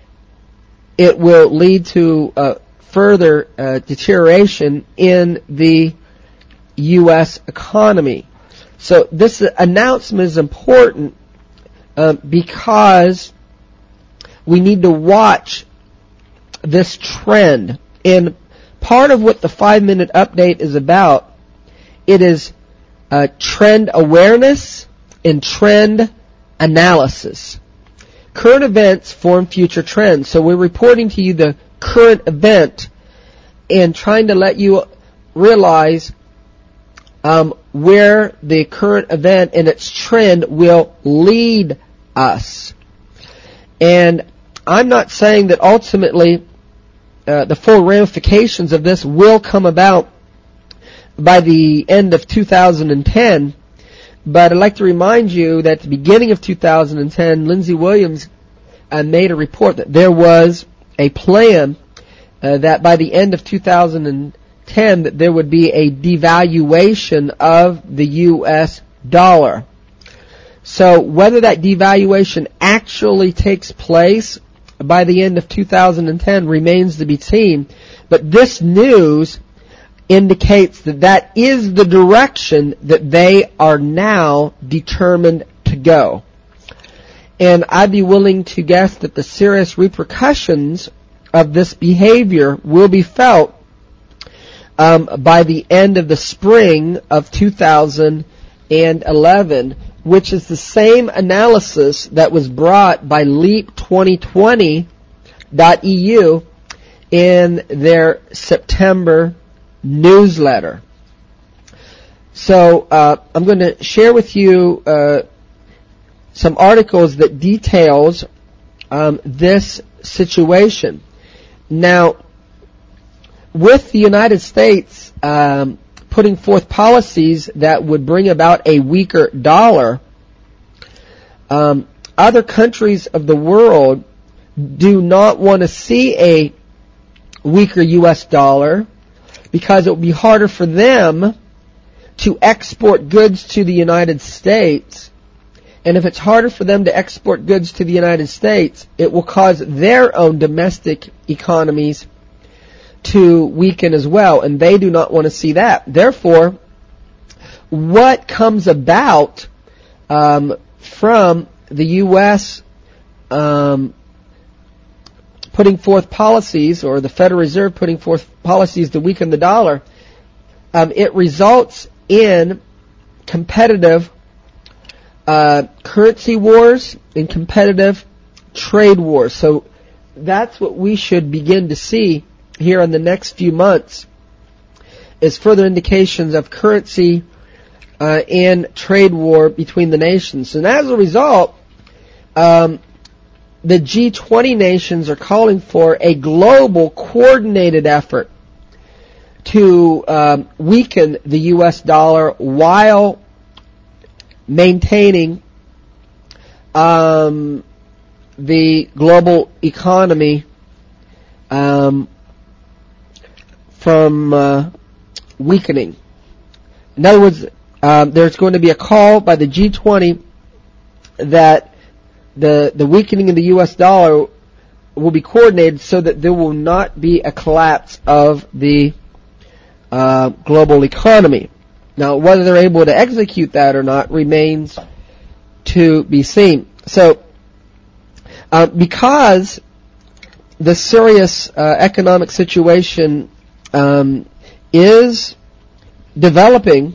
it will lead to uh, further uh, deterioration in the U S economy. So this announcement is important uh, because we need to watch this trend. And part of what the five-minute update is about, it is uh, trend awareness and trend analysis. Current events form future trends. So we're reporting to you the current event and trying to let you realize um, where the current event and its trend will lead us. And I'm not saying that ultimately uh, the full ramifications of this will come about by the end of two thousand ten, but I'd like to remind you that at the beginning of two thousand ten, Lindsey Williams uh, made a report that there was a plan uh, that by the end of two thousand ten that there would be a devaluation of the U S dollar. So whether that devaluation actually takes place by the end of two thousand ten remains to be seen, but this news indicates that that is the direction that they are now determined to go. And I'd be willing to guess that the serious repercussions of this behavior will be felt um, by the end of the spring of two thousand eleven, which is the same analysis that was brought by leap twenty twenty dot e u in their September newsletter. So uh, I'm going to share with you uh, some articles that details um, this situation. Now, with the United States um, putting forth policies that would bring about a weaker dollar, um, other countries of the world do not want to see a weaker U S dollar because it would be harder for them to export goods to the United States. And if it's harder for them to export goods to the United States, it will cause their own domestic economies to weaken as well, and they do not want to see that. Therefore, what comes about um, from the U S um, putting forth policies, or the Federal Reserve putting forth policies to weaken the dollar, um, it results in competitive uh, currency wars and competitive trade wars. So that's what we should begin to see here in the next few months, is further indications of currency uh, and trade war between the nations. And as a result, um, the G twenty nations are calling for a global coordinated effort to um, weaken the U S dollar while maintaining um, the global economy um, from uh, weakening. In other words, um, there's going to be a call by the G twenty that the the weakening of the U S dollar will be coordinated so that there will not be a collapse of the uh, global economy. Now, whether they're able to execute that or not remains to be seen. So, uh, because the serious uh, economic situation um, is developing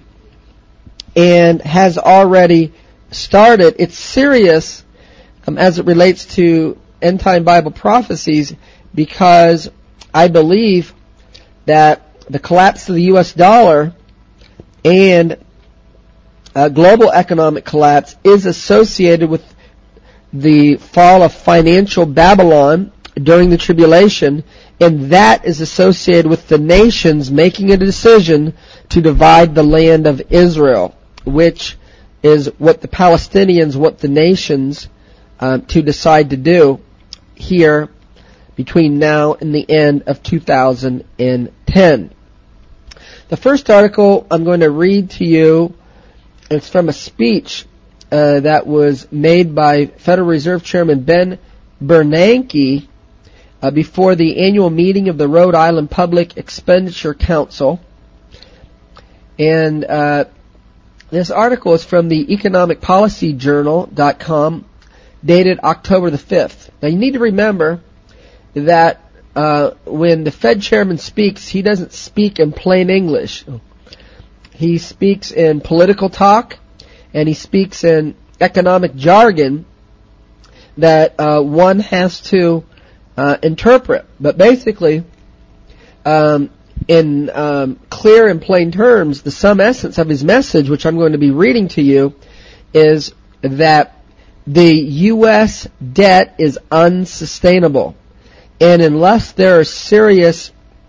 and has already started, it's serious um, as it relates to end-time Bible prophecies, because I believe that the collapse of the U S dollar and uh, global economic collapse is associated with the fall of financial Babylon during the tribulation, and that is associated with the nations making a decision to divide the land of Israel, which is what the Palestinians want the nations uh, to decide to do here between now and the end of two thousand ten. The first article I'm going to read to you, it's from a speech uh, that was made by Federal Reserve Chairman Ben Bernanke uh, before the annual meeting of the Rhode Island Public Expenditure Council. And uh, this article is from the economic policy journal dot com, dated October the fifth. Now you need to remember that uh, when the Fed chairman speaks, he doesn't speak in plain English. He speaks in political talk, and he speaks in economic jargon that uh, one has to uh, interpret. But basically, um, in um, clear and plain terms, the sum essence of his message, which I'm going to be reading to you, is that the U S debt is unsustainable. And unless there are serious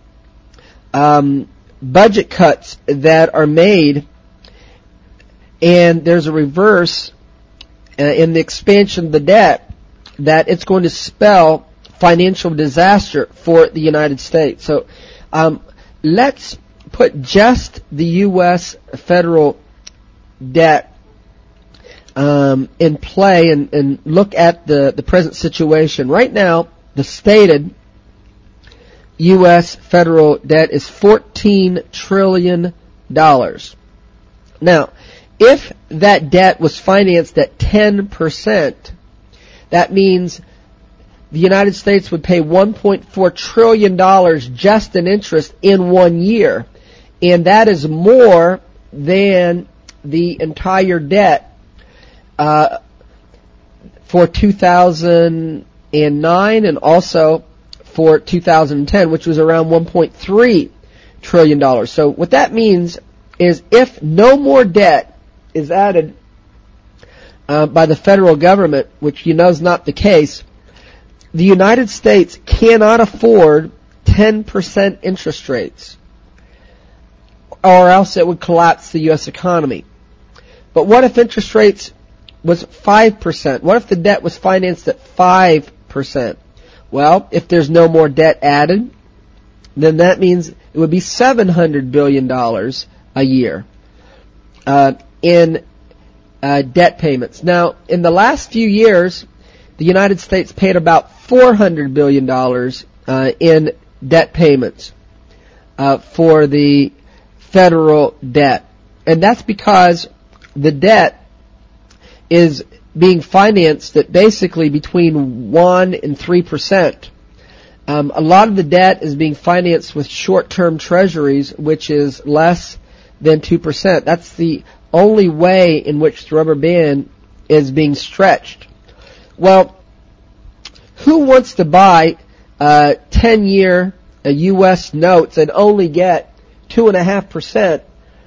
um, budget cuts that are made, and there's a reverse uh, in the expansion of the debt, that it's going to spell financial disaster for the United States. So um, let's put just the U S federal debt um, in play and, and look at the, the present situation. Right now, the stated U S federal debt is fourteen trillion dollars. Now, if that debt was financed at ten percent, that means the United States would pay one point four trillion dollars just in interest in one year. And that is more than the entire debt uh, for two thousand nine and also for two thousand ten, which was around one point three trillion dollars. So what that means is if no more debt is added uh, by the federal government, which you know is not the case, the United States cannot afford ten percent interest rates, or else it would collapse the U S economy. But what if interest rates was five percent? What if the debt was financed at five percent? Well, if there's no more debt added, then that means it would be seven hundred billion dollars a year uh, in uh, debt payments. Now, in the last few years, the United States paid about four hundred billion dollars uh, in debt payments uh, for the federal debt. And that's because the debt is being financed at basically between one and three percent. Um, a lot of the debt is being financed with short-term treasuries, which is less than two percent. That's the only way in which the rubber band is being stretched. Well, who wants to buy uh, ten-year uh, U S notes and only get two point five percent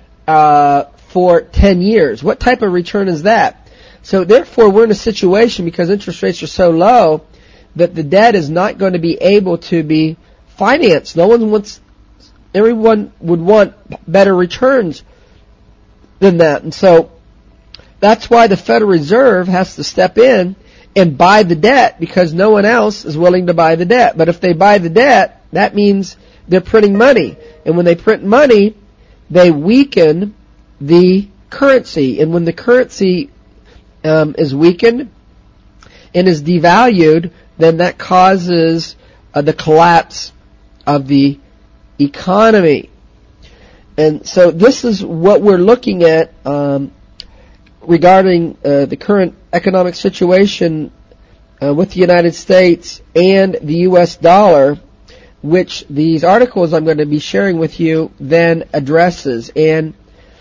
uh, for ten years? What type of return is that? So therefore, we're in a situation, because interest rates are so low, that the debt is not going to be able to be financed. No one wants, everyone would want better returns than that. And so that's why the Federal Reserve has to step in and buy the debt, because no one else is willing to buy the debt. But if they buy the debt, that means they're printing money. And when they print money, they weaken the currency. And when the currency um, is weakened and is devalued, then that causes uh, the collapse of the economy. And so this is what we're looking at um, regarding uh, the current economic situation uh, with the United States and the U S dollar, which these articles I'm going to be sharing with you then addresses. And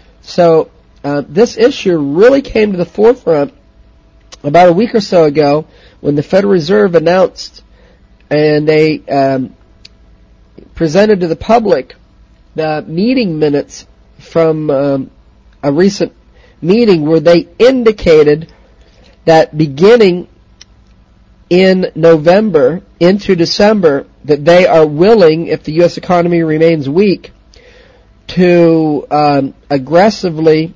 so uh, this issue really came to the forefront about a week or so ago, when the Federal Reserve announced and they um, presented to the public the meeting minutes from um, a recent meeting, where they indicated that beginning in November into December, that they are willing, if the U S economy remains weak, to um, aggressively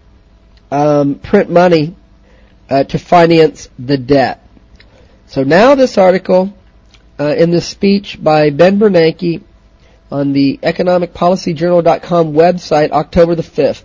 um, print money uh, to finance the debt. So now this article, uh, in this speech by Ben Bernanke on the economic policy journal dot com website, October the fifth.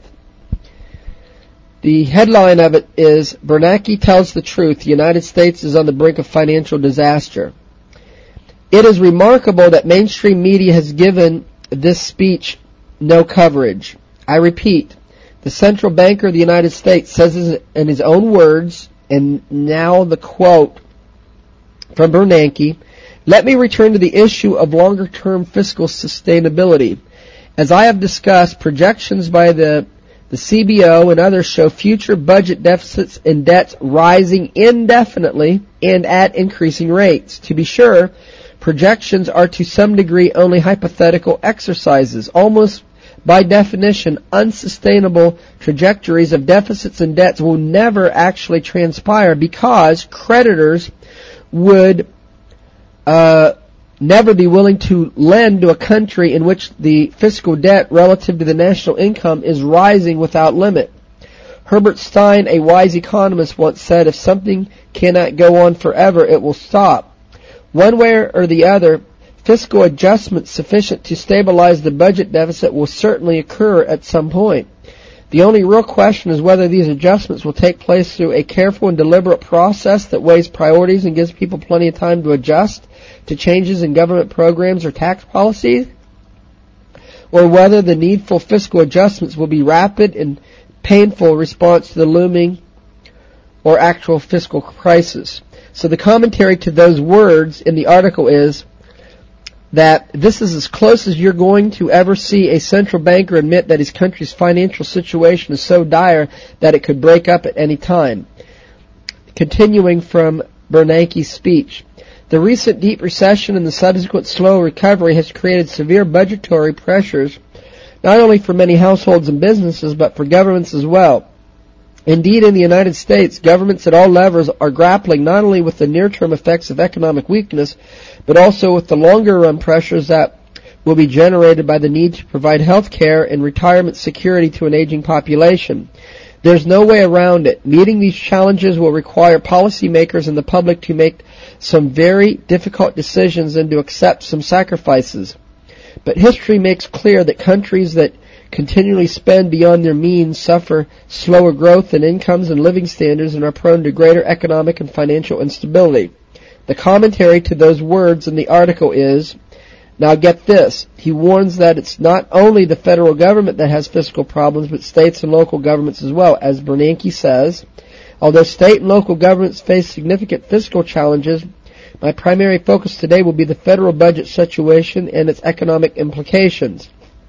The headline of it is, Bernanke tells the truth, the United States is on the brink of financial disaster. It is remarkable that mainstream media has given this speech no coverage. I repeat, the central banker of the United States says in his own words, and now the quote from Bernanke, let me return to the issue of longer-term fiscal sustainability. As I have discussed, projections by the, the C B O and others show future budget deficits and debts rising indefinitely and at increasing rates. To be sure, projections are to some degree only hypothetical exercises. Almost by definition, unsustainable trajectories of deficits and debts will never actually transpire, because creditors would uh, never be willing to lend to a country in which the fiscal debt relative to the national income is rising without limit. Herbert Stein, a wise economist, once said, if something cannot go on forever, it will stop. One way or the other, fiscal adjustments sufficient to stabilize the budget deficit will certainly occur at some point. The only real question is whether these adjustments will take place through a careful and deliberate process that weighs priorities and gives people plenty of time to adjust to changes in government programs or tax policies, or whether the needful fiscal adjustments will be rapid and painful response to the looming or actual fiscal crisis. So the commentary to those words in the article is that this is as close as you're going to ever see a central banker admit that his country's financial situation is so dire that it could break up at any time. Continuing from Bernanke's speech, the recent deep recession and the subsequent slow recovery has created severe budgetary pressures, not only for many households and businesses, but for governments as well. Indeed, in the United States, governments at all levels are grappling not only with the near-term effects of economic weakness, but also with the longer-run pressures that will be generated by the need to provide health care and retirement security to an aging population. There's no way around it. Meeting these challenges will require policymakers and the public to make some very difficult decisions and to accept some sacrifices. But history makes clear that countries that continually spend beyond their means suffer slower growth in incomes and living standards and are prone to greater economic and financial instability. The commentary to those words in the article is, now get this, he warns that it's not only the federal government that has fiscal problems, but states and local governments as well. As Bernanke says, although state and local governments face significant fiscal challenges, my primary focus today will be the federal budget situation and its economic implications.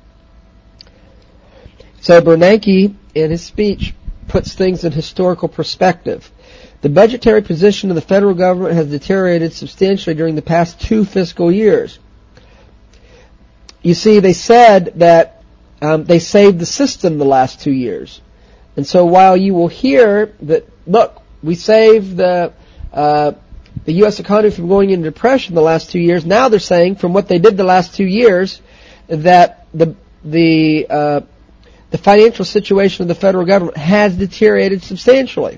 So Bernanke, in his speech, puts things in historical perspective. The budgetary position of the federal government has deteriorated substantially during the past two fiscal years. You see, they said that um, they saved the system the last two years. And so while you will hear that, look, we saved the uh, the U S economy from going into depression the last two years, now they're saying from what they did the last two years that the the uh, the financial situation of the federal government has deteriorated substantially.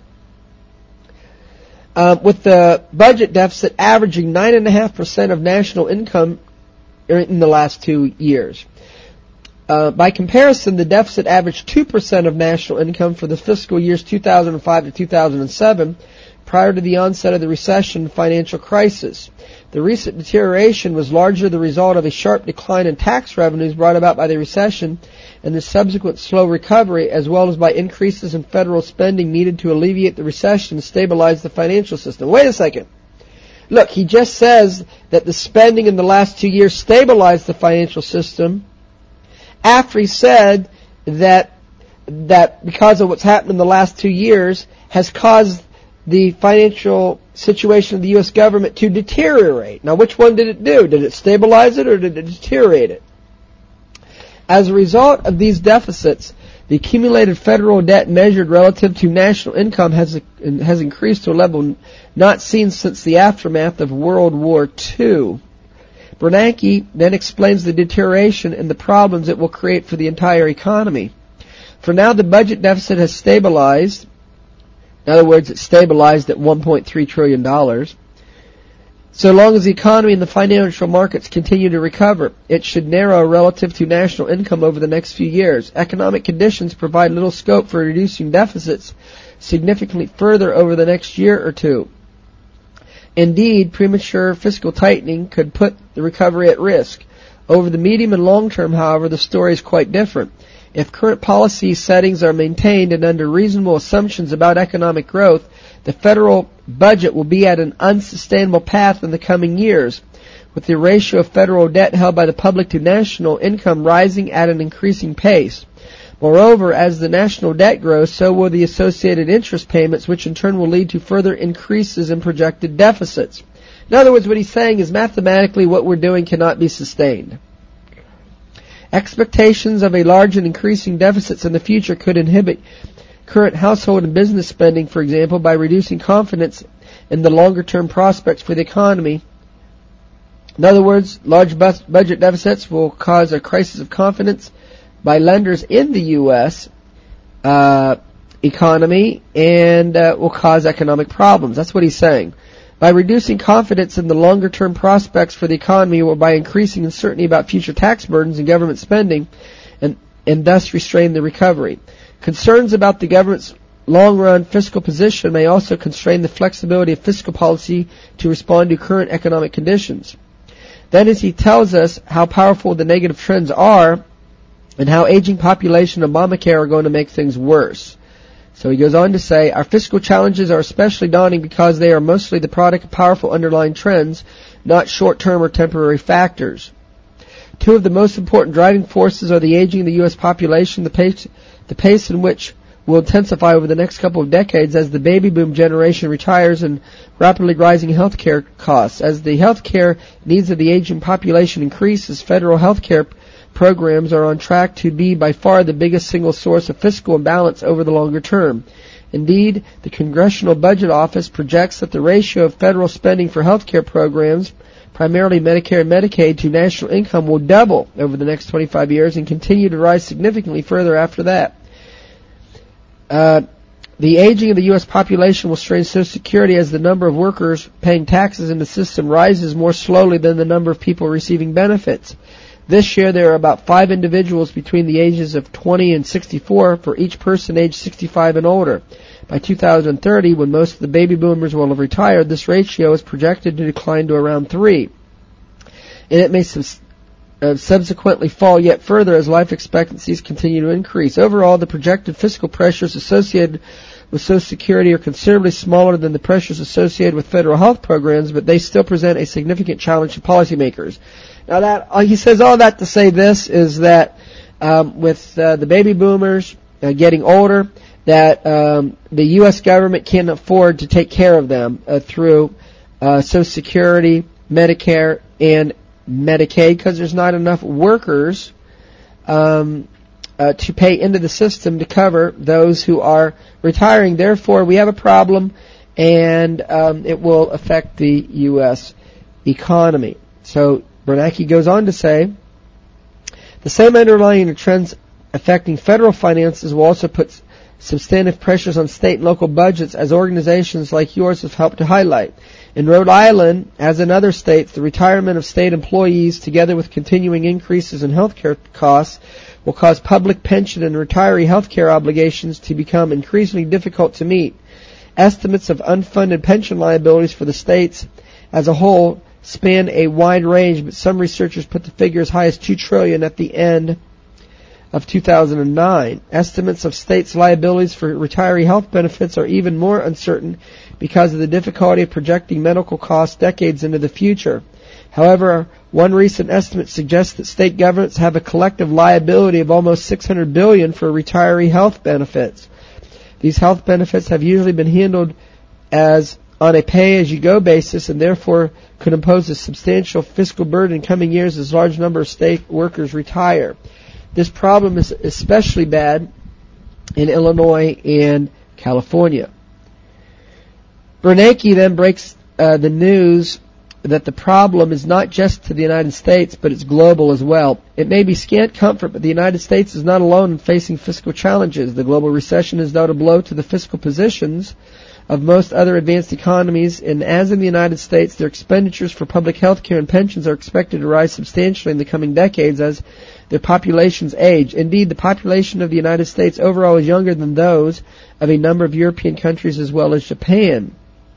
Um, with the budget deficit averaging nine point five percent of national income in the last two years. Uh, by comparison, the deficit averaged two percent of national income for the fiscal years two thousand five to two thousand seven, prior to the onset of the recession and financial crisis. The recent deterioration was largely the result of a sharp decline in tax revenues brought about by the recession and the subsequent slow recovery, as well as by increases in federal spending needed to alleviate the recession and stabilize the financial system. Wait a second. Look, he just says that the spending in the last two years stabilized the financial system after he said that that because of what's happened in the last two years has caused the financial situation of the U S government to deteriorate. Now, which one did it do? Did it stabilize it or did it deteriorate it? As a result of these deficits, the accumulated federal debt measured relative to national income has has increased to a level not seen since the aftermath of World War Two. Bernanke then explains the deterioration and the problems it will create for the entire economy. For now, the budget deficit has stabilized. In other words, it's stabilized at one point three trillion dollars. So long as the economy and the financial markets continue to recover, it should narrow relative to national income over the next few years. Economic conditions provide little scope for reducing deficits significantly further over the next year or two. Indeed, premature fiscal tightening could put the recovery at risk. Over the medium and long term, however, the story is quite different. If current policy settings are maintained and under reasonable assumptions about economic growth, the federal budget will be at an unsustainable path in the coming years, with the ratio of federal debt held by the public to national income rising at an increasing pace. Moreover, as the national debt grows, so will the associated interest payments, which in turn will lead to further increases in projected deficits. In other words, what he's saying is mathematically what we're doing cannot be sustained. Expectations of a large and increasing deficits in the future could inhibit current household and business spending, for example, by reducing confidence in the longer-term prospects for the economy. In other words, large bus- budget deficits will cause a crisis of confidence by lenders in the U S uh, economy and uh, will cause economic problems. That's what he's saying. By reducing confidence in the longer-term prospects for the economy or by increasing uncertainty about future tax burdens and government spending and, and thus restrain the recovery. Concerns about the government's long-run fiscal position may also constrain the flexibility of fiscal policy to respond to current economic conditions. Then as he tells us how powerful the negative trends are and how aging population and Obamacare are going to make things worse. So he goes on to say, our fiscal challenges are especially daunting because they are mostly the product of powerful underlying trends, not short-term or temporary factors. Two of the most important driving forces are the aging of the U S population, the pace, the pace in which will intensify over the next couple of decades as the baby boom generation retires and rapidly rising health care costs. As the health care needs of the aging population increases, federal health care programs are on track to be by far the biggest single source of fiscal imbalance over the longer term. Indeed, the Congressional Budget Office projects that the ratio of federal spending for health care programs, primarily Medicare and Medicaid, to national income will double over the next twenty-five years and continue to rise significantly further after that. Uh, the aging of the U S population will strain Social Security as the number of workers paying taxes in the system rises more slowly than the number of people receiving benefits. This year, there are about five individuals between the ages of twenty and sixty-four for each person aged sixty-five and older. By two thousand thirty, when most of the baby boomers will have retired, this ratio is projected to decline to around three. And it may subs- uh, subsequently fall yet further as life expectancies continue to increase. Overall, the projected fiscal pressures associated with Social Security are considerably smaller than the pressures associated with federal health programs, but they still present a significant challenge to policymakers. Now, that uh, he says all that to say this is that um, with uh, the baby boomers uh, getting older, that um, the U S government can't afford to take care of them uh, through uh, Social Security, Medicare, and Medicaid because there's not enough workers um, uh, to pay into the system to cover those who are retiring. Therefore, we have a problem, and um, it will affect the U S economy. So Bernanke goes on to say, the same underlying trends affecting federal finances will also put substantive pressures on state and local budgets, as organizations like yours have helped to highlight. In Rhode Island, as in other states, the retirement of state employees, together with continuing increases in health care costs, will cause public pension and retiree health care obligations to become increasingly difficult to meet. Estimates of unfunded pension liabilities for the states as a whole span a wide range, but some researchers put the figure as high as two trillion dollars at the end of two thousand nine. Estimates of states' liabilities for retiree health benefits are even more uncertain because of the difficulty of projecting medical costs decades into the future. However, one recent estimate suggests that state governments have a collective liability of almost six hundred billion dollars for retiree health benefits. These health benefits have usually been handled as on a pay-as-you-go basis and therefore could impose a substantial fiscal burden in coming years as a large number of state workers retire. This problem is especially bad in Illinois and California. Bernanke then breaks uh, the news that the problem is not just to the United States, but it's global as well. It may be scant comfort, but the United States is not alone in facing fiscal challenges. The global recession is dealt a blow to the fiscal positions of most other advanced economies, and as in the United States, their expenditures for public health care and pensions are expected to rise substantially in the coming decades as their populations age. Indeed, the population of the United States overall is younger than those of a number of European countries as well as Japan.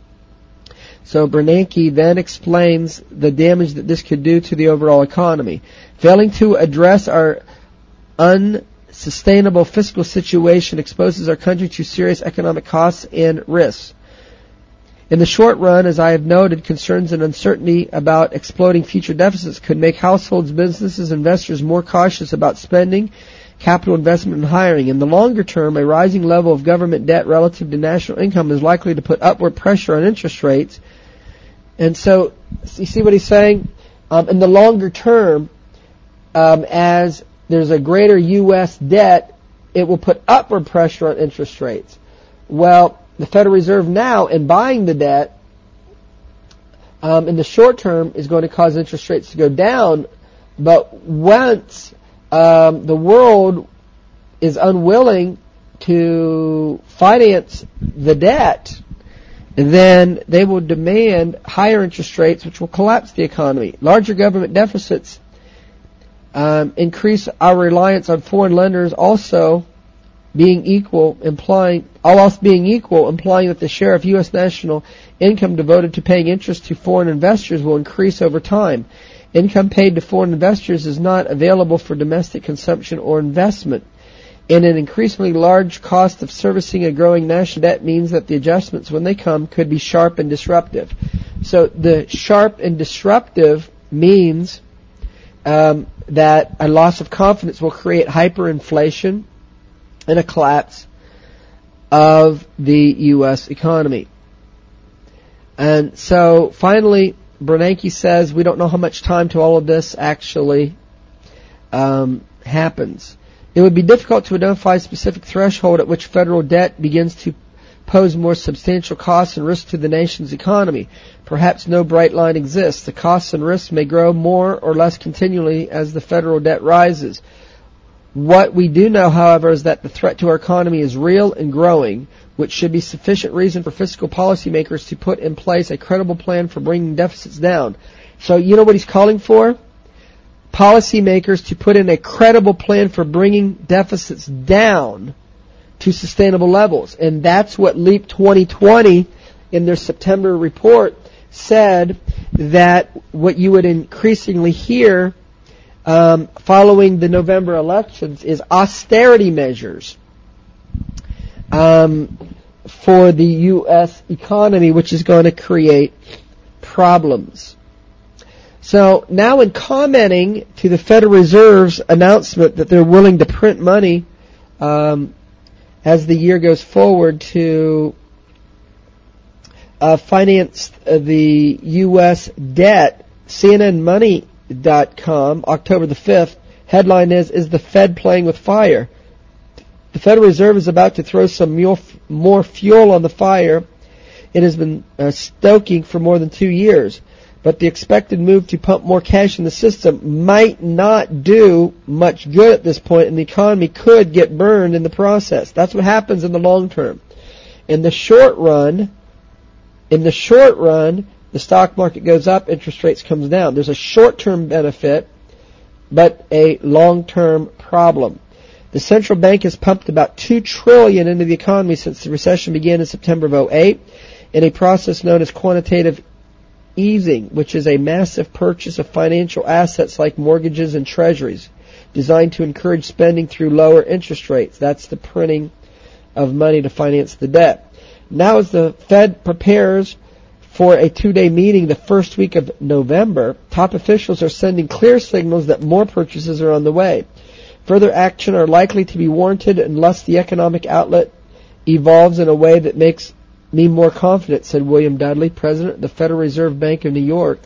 So Bernanke then explains the damage that this could do to the overall economy. Failing to address our unsustainable fiscal situation exposes our country to serious economic costs and risks. In the short run, as I have noted, concerns and uncertainty about exploding future deficits could make households, businesses, investors more cautious about spending, capital investment, and hiring. In the longer term, a rising level of government debt relative to national income is likely to put upward pressure on interest rates. And so, you see what he's saying? Um, in the longer term, um, as there's a greater U S debt, it will put upward pressure on interest rates. Well, the Federal Reserve now, in buying the debt, um, in the short term, is going to cause interest rates to go down. But once um, the world is unwilling to finance the debt, then they will demand higher interest rates, which will collapse the economy. Larger government deficits um, increase our reliance on foreign lenders, also being equal, implying all else being equal, implying that the share of U S national income devoted to paying interest to foreign investors will increase over time. Income paid to foreign investors is not available for domestic consumption or investment. And an increasingly large cost of servicing a growing national debt means that the adjustments, when they come, could be sharp and disruptive. So the sharp and disruptive means um, that a loss of confidence will create hyperinflation and a collapse of the U S economy. And so finally, Bernanke says we don't know how much time to all of this actually um, happens. It would be difficult to identify a specific threshold at which federal debt begins to pose more substantial costs and risks to the nation's economy. Perhaps no bright line exists. The costs and risks may grow more or less continually as the federal debt rises. What we do know, however, is that the threat to our economy is real and growing, which should be sufficient reason for fiscal policymakers to put in place a credible plan for bringing deficits down. So you know what he's calling for? Policymakers to put in a credible plan for bringing deficits down to sustainable levels. And that's what LEAP twenty twenty in their September report said, that what you would increasingly hear um, following the November elections is austerity measures um, for the U S economy, which is going to create problems. So now, in commenting to the Federal Reserve's announcement that they're willing to print money um, as the year goes forward to uh, finance the U S debt, C N N Money dot com, October the fifth, headline is, is the Fed playing with fire? The Federal Reserve is about to throw some more, more fuel on the fire it has been uh, stoking for more than two years. But the expected move to pump more cash in the system might not do much good at this point, and the economy could get burned in the process. That's what happens in the long term. In the short run, in the short run, the stock market goes up, interest rates comes down. There's a short-term benefit, but a long-term problem. The central bank has pumped about two trillion dollars into the economy since the recession began in September of oh eight, in a process known as quantitative easing, which is a massive purchase of financial assets like mortgages and treasuries, designed to encourage spending through lower interest rates. That's the printing of money to finance the debt. Now, as the Fed prepares for a two-day meeting the first week of November, top officials are sending clear signals that more purchases are on the way. Further action are likely to be warranted unless the economic outlet evolves in a way that makes me more confident, said William Dudley, president of the Federal Reserve Bank of New York.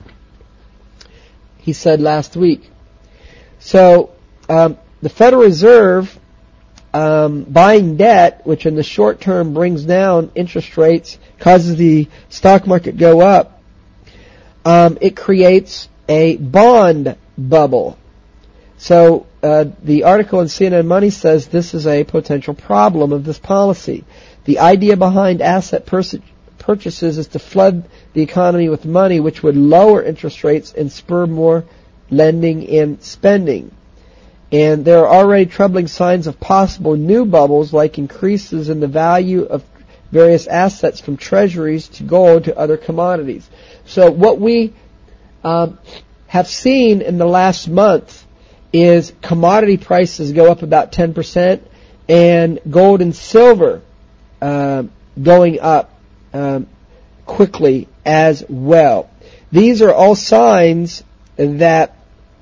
He said last week. So um, the Federal Reserve um, buying debt, which in the short term brings down interest rates, causes the stock market go up. Um, it creates a bond bubble. So uh, the article in C N N Money says this is a potential problem of this policy. The idea behind asset pers- purchases is to flood the economy with money, which would lower interest rates and spur more lending and spending. And there are already troubling signs of possible new bubbles, like increases in the value of various assets from treasuries to gold to other commodities. So what we um, have seen in the last month is commodity prices go up about ten percent and gold and silver Uh, going up um, quickly as well. These are all signs that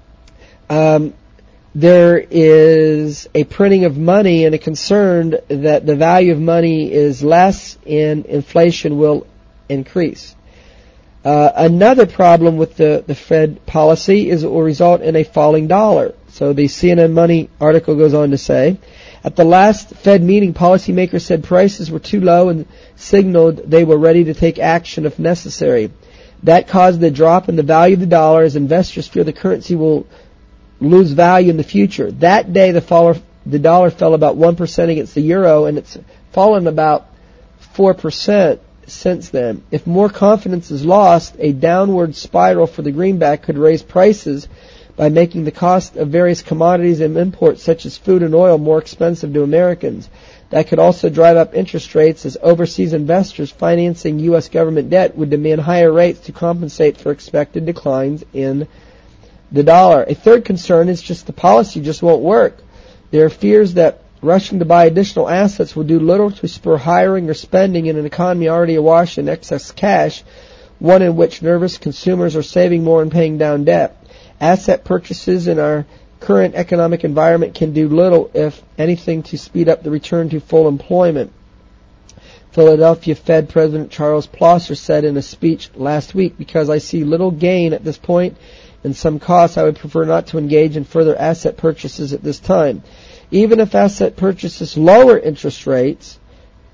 um, there is a printing of money and a concern that the value of money is less and inflation will increase. Uh, another problem with the, the Fed policy is it will result in a falling dollar. So the C N N Money article goes on to say, at the last Fed meeting, policymakers said prices were too low and signaled they were ready to take action if necessary. That caused a drop in the value of the dollar as investors fear the currency will lose value in the future. That day, the, fall, the dollar fell about one percent against the euro, and it's fallen about four percent since then. If more confidence is lost, a downward spiral for the greenback could raise prices by making the cost of various commodities and imports such as food and oil more expensive to Americans. That could also drive up interest rates as overseas investors financing U S government debt would demand higher rates to compensate for expected declines in the dollar. A third concern is just the policy just won't work. There are fears that rushing to buy additional assets will do little to spur hiring or spending in an economy already awash in excess cash, one in which nervous consumers are saving more and paying down debt. Asset purchases in our current economic environment can do little, if anything, to speed up the return to full employment. Philadelphia Fed President Charles Plosser said in a speech last week, because I see little gain at this point and some costs, I would prefer not to engage in further asset purchases at this time. Even if asset purchases lower interest rates,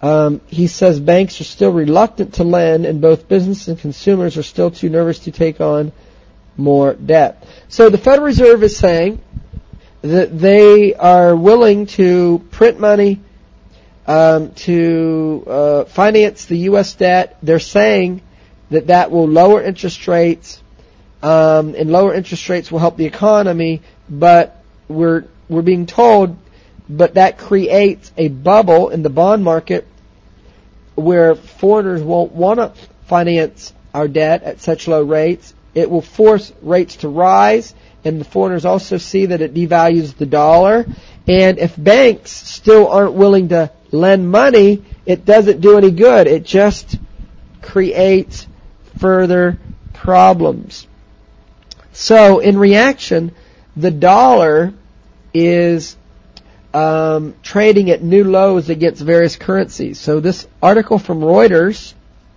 Um, he says banks are still reluctant to lend, and both business and consumers are still too nervous to take on more debt. So the Federal Reserve is saying that they are willing to print money um, to uh, finance the U S debt. They're saying that that will lower interest rates, um, and lower interest rates will help the economy. But we're we're being told, but that creates a bubble in the bond market where foreigners won't want to finance our debt at such low rates. It will force rates to rise, and the foreigners also see that it devalues the dollar. And if banks still aren't willing to lend money, it doesn't do any good. It just creates further problems. So in reaction, the dollar is um, trading at new lows against various currencies. So this article from Reuters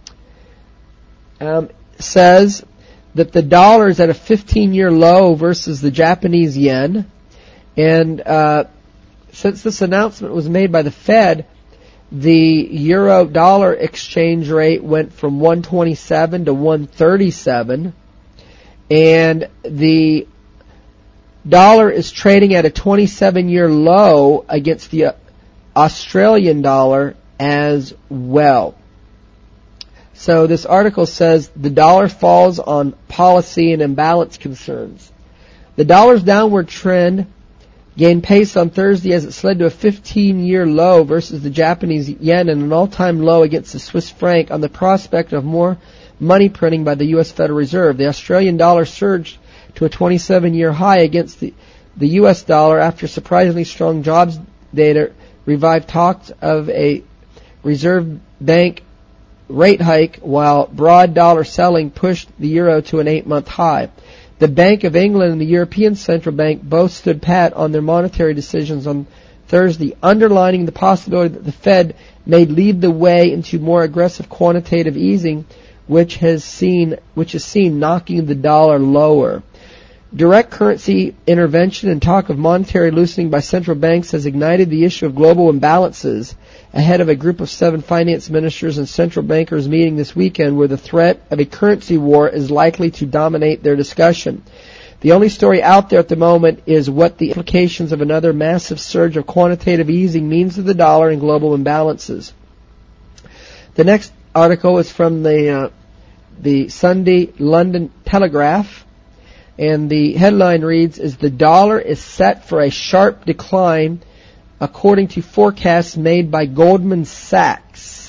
um, says that the dollar is at a fifteen-year low versus the Japanese yen. And uh, since this announcement was made by the Fed, the euro-dollar exchange rate went from one twenty-seven to one thirty-seven. And the dollar is trading at a twenty-seven-year low against the Australian dollar as well. So this article says the dollar falls on policy and imbalance concerns. The dollar's downward trend gained pace on Thursday as it slid to a fifteen-year low versus the Japanese yen and an all-time low against the Swiss franc on the prospect of more money printing by the U S Federal Reserve. The Australian dollar surged to a twenty-seven-year high against the, the U S dollar after surprisingly strong jobs data revived talks of a Reserve Bank rate hike, while broad dollar selling pushed the euro to an eight-month high. The Bank of England and the European Central Bank both stood pat on their monetary decisions on Thursday, underlining the possibility that the Fed may lead the way into more aggressive quantitative easing, which has seen which is seen knocking the dollar lower. Direct currency intervention and talk of monetary loosening by central banks has ignited the issue of global imbalances ahead of a group of seven finance ministers and central bankers meeting this weekend, where the threat of a currency war is likely to dominate their discussion. The only story out there at the moment is what the implications of another massive surge of quantitative easing means to the dollar and global imbalances. The next article is from the uh, the Sunday London Telegraph, and the headline reads, "Is the dollar is set for a sharp decline, according to forecasts made by Goldman Sachs."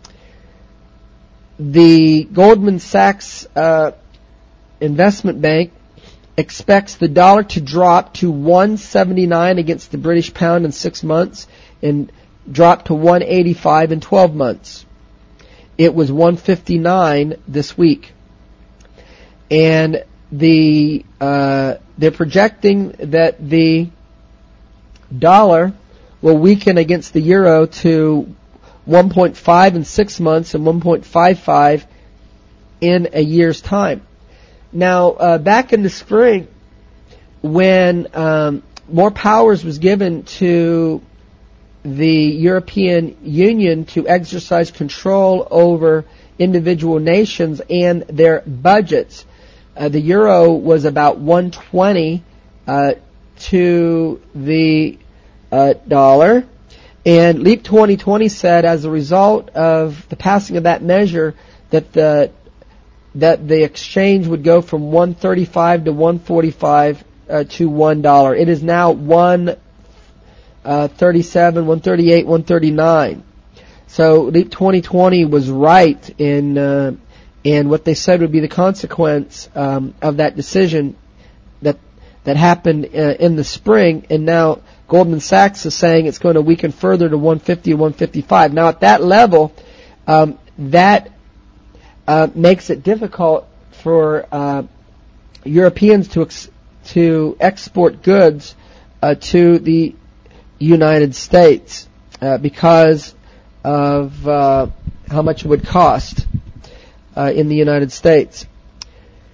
The Goldman Sachs uh, investment bank expects the dollar to drop to one seventy-nine against the British pound in six months and drop to one eighty-five in twelve months. It was one fifty-nine this week. And the uh, they're projecting that the dollar will weaken against the euro to one point five in six months and one point five five in a year's time. Now, uh, back in the spring, when um, more powers was given to the European Union to exercise control over individual nations and their budgets, uh, the euro was about one twenty uh, to the uh, dollar. And Leap twenty twenty said, as a result of the passing of that measure, that the that the exchange would go from one thirty-five to one forty-five uh, to one dollar. It is now one thirty-seven, one thirty-eight, one thirty-nine. So Leap twenty twenty was right in uh, in what they said would be the consequence um, of that decision that that happened uh, in the spring, and now Goldman Sachs is saying it's going to weaken further to one fifty or one fifty-five. Now at that level, um, that uh, makes it difficult for uh, Europeans to ex- to export goods uh, to the United States uh, because of uh, how much it would cost uh, in the United States.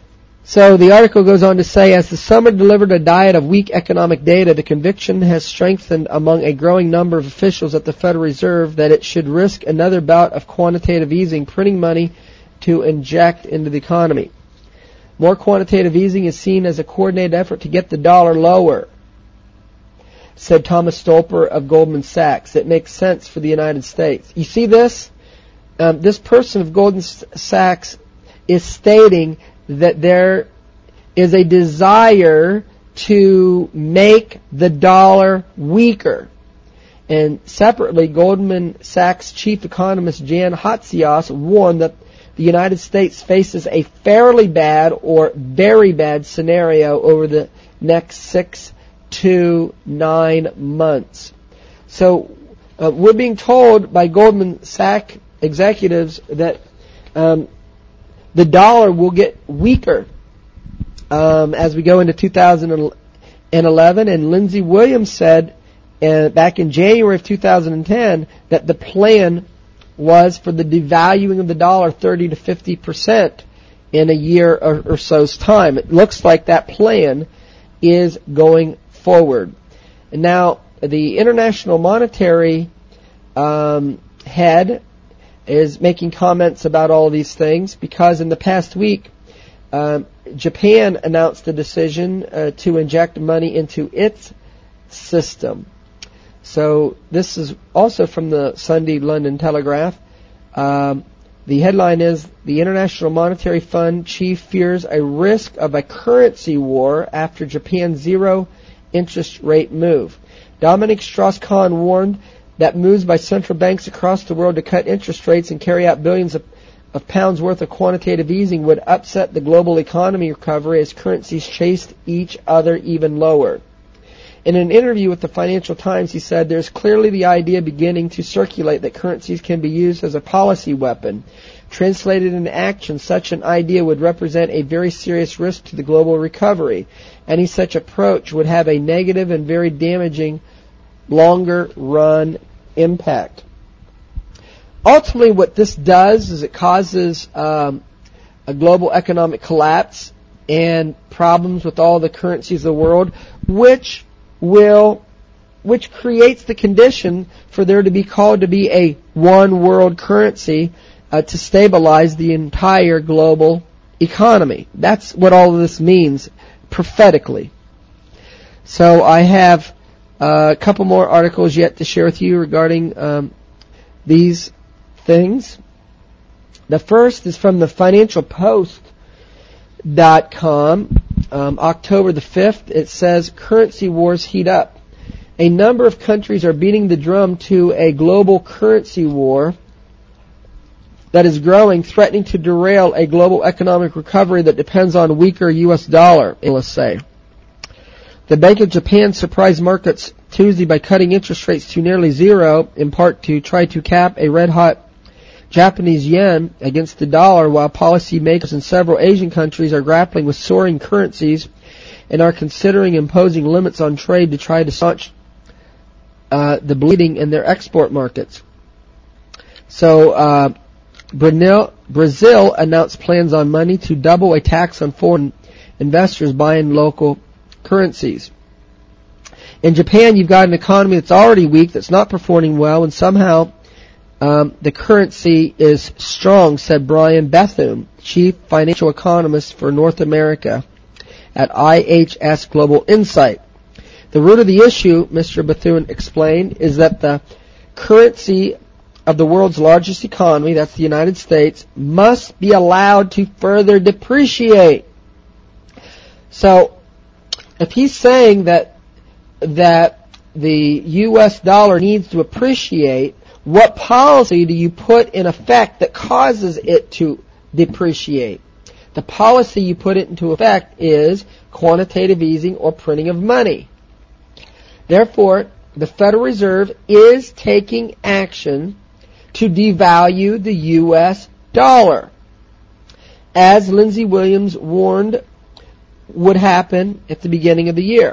So the article goes on to say, as the summer delivered a diet of weak economic data, the conviction has strengthened among a growing number of officials at the Federal Reserve that it should risk another bout of quantitative easing, printing money to inject into the economy. More quantitative easing is seen as a coordinated effort to get the dollar lower, said Thomas Stolper of Goldman Sachs. It makes sense for the United States. You see this? Um, this person of Goldman Sachs is stating that there is a desire to make the dollar weaker. And separately, Goldman Sachs chief economist Jan Hatzius warned that the United States faces a fairly bad or very bad scenario over the next six to nine months. So uh, we're being told by Goldman Sachs executives that um, the dollar will get weaker um, as we go into two thousand eleven. And Lindsey Williams said uh, back in January of two thousand ten that the plan was for the devaluing of the dollar thirty to fifty percent in a year or, or so's time. It looks like that plan is going forward. And now the International Monetary um, head is making comments about all these things because in the past week, um, Japan announced a decision uh, to inject money into its system. So this is also from the Sunday London Telegraph. Um, the headline is, the International Monetary Fund chief fears a risk of a currency war after Japan's zero interest rate move. Dominic Strauss-Kahn warned that moves by central banks across the world to cut interest rates and carry out billions of, of pounds worth of quantitative easing would upset the global economy recovery as currencies chased each other even lower. In an interview with the Financial Times, he said, there's clearly the idea beginning to circulate that currencies can be used as a policy weapon. Translated into action, such an idea would represent a very serious risk to the global recovery. Any such approach would have a negative and very damaging longer-run impact. Ultimately, what this does is it causes um, a global economic collapse and problems with all the currencies of the world, which will, which creates the condition for there to be called to be a one world currency uh, to stabilize the entire global economy. That's what all of this means prophetically. So I have uh, a couple more articles yet to share with you regarding um, these things. The first is from the Financial Post dot com, um, October the fifth. It says, currency wars heat up. A number of countries are beating the drum to a global currency war that is growing, threatening to derail a global economic recovery that depends on a weaker U S dollar, analysts say. The Bank of Japan surprised markets Tuesday by cutting interest rates to nearly zero, in part to try to cap a red-hot Japanese yen against the dollar, while policymakers in several Asian countries are grappling with soaring currencies and are considering imposing limits on trade to try to staunch uh, the bleeding in their export markets. So, uh, Brazil announced plans on money to double a tax on foreign investors buying local currencies. In Japan, you've got an economy that's already weak, that's not performing well, and somehow Um, the currency is strong, said Brian Bethune, chief financial economist for North America at I H S Global Insight. The root of the issue, Mister Bethune explained, is that the currency of the world's largest economy, that's the United States, must be allowed to further depreciate. So, if he's saying that that the U S dollar needs to appreciate, what policy do you put in effect that causes it to depreciate? The policy you put it into effect is quantitative easing or printing of money. Therefore, the Federal Reserve is taking action to devalue the U S dollar, as Lindsey Williams warned would happen at the beginning of the year.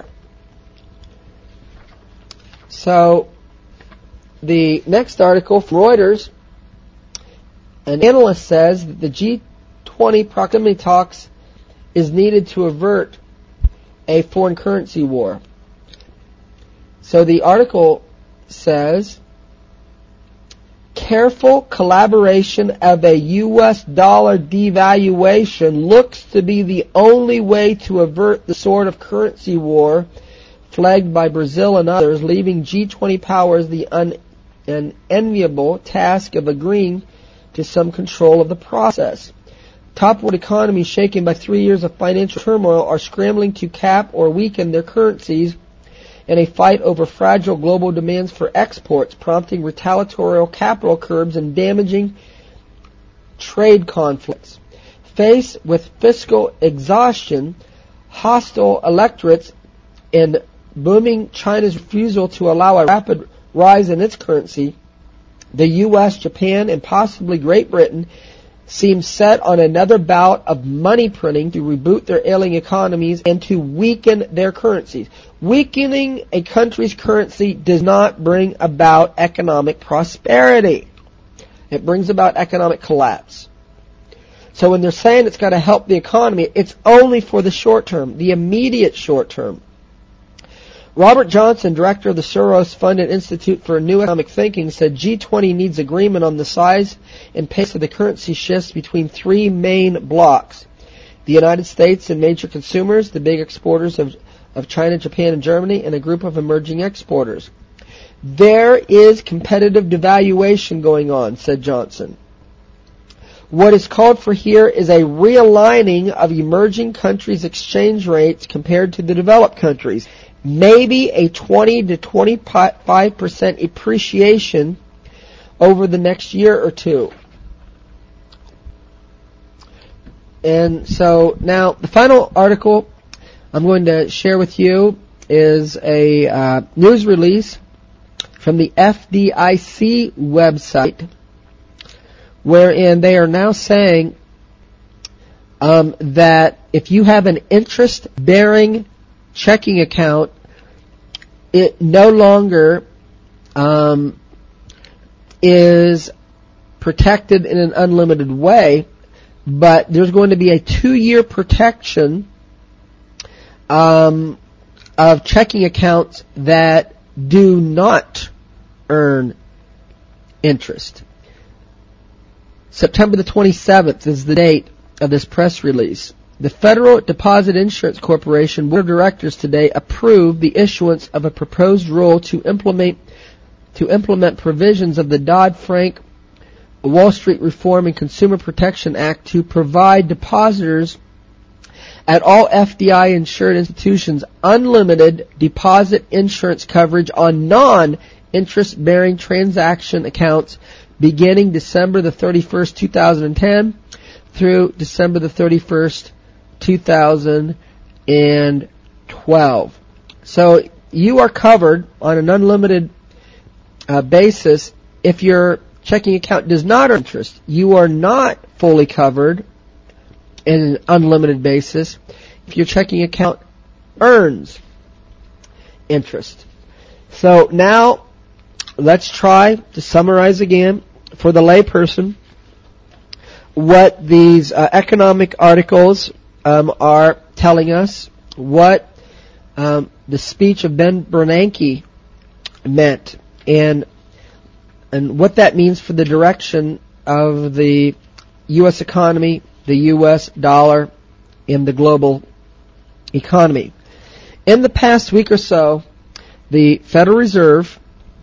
So, the next article from Reuters, an analyst says that the G twenty proximity talks is needed to avert a foreign currency war. So the article says, careful collaboration of a U S dollar devaluation looks to be the only way to avert the sort of currency war flagged by Brazil and others, leaving G twenty powers the un- unenviable task of agreeing to some control of the process. Top world economies shaken by three years of financial turmoil are scrambling to cap or weaken their currencies in a fight over fragile global demands for exports, prompting retaliatory capital curbs and damaging trade conflicts. Faced with fiscal exhaustion, hostile electorates, and booming China's refusal to allow a rapid rise in its currency, the U S, Japan, and possibly Great Britain seem set on another bout of money printing to reboot their ailing economies and to weaken their currencies. Weakening a country's currency does not bring about economic prosperity. It brings about economic collapse. So when they're saying it's got to help the economy, it's only for the short term, the immediate short term. Robert Johnson, director of the Soros-funded Institute for New Economic Thinking, said G twenty needs agreement on the size and pace of the currency shifts between three main blocks: the United States and major consumers, the big exporters of, of China, Japan, and Germany, and a group of emerging exporters. There is competitive devaluation going on, said Johnson. What is called for here is a realigning of emerging countries' exchange rates compared to the developed countries. Maybe a twenty to twenty-five percent appreciation over the next year or two. And so now the final article I'm going to share with you is a uh, news release from the F D I C website, wherein they are now saying um, that if you have an interest-bearing checking account, it no longer um, is protected in an unlimited way, but there's going to be a two-year protection um, of checking accounts that do not earn interest. September the twenty-seventh is the date of this press release. The Federal Deposit Insurance Corporation Board of Directors today approved the issuance of a proposed rule to implement to implement provisions of the Dodd-Frank Wall Street Reform and Consumer Protection Act to provide depositors at all F D I-insured institutions unlimited deposit insurance coverage on non-interest-bearing transaction accounts beginning December the thirty-first, two thousand ten through December the thirty-first, two thousand twelve. So you are covered on an unlimited uh, basis. If your checking account does not earn interest, you are not fully covered in an unlimited basis if your checking account earns interest. So now let's try to summarize again for the layperson what these uh, economic articles um, are telling us, what um, the speech of Ben Bernanke meant, and and what that means for the direction of the U S economy, the U S dollar, and the global economy. In the past week or so, the Federal Reserve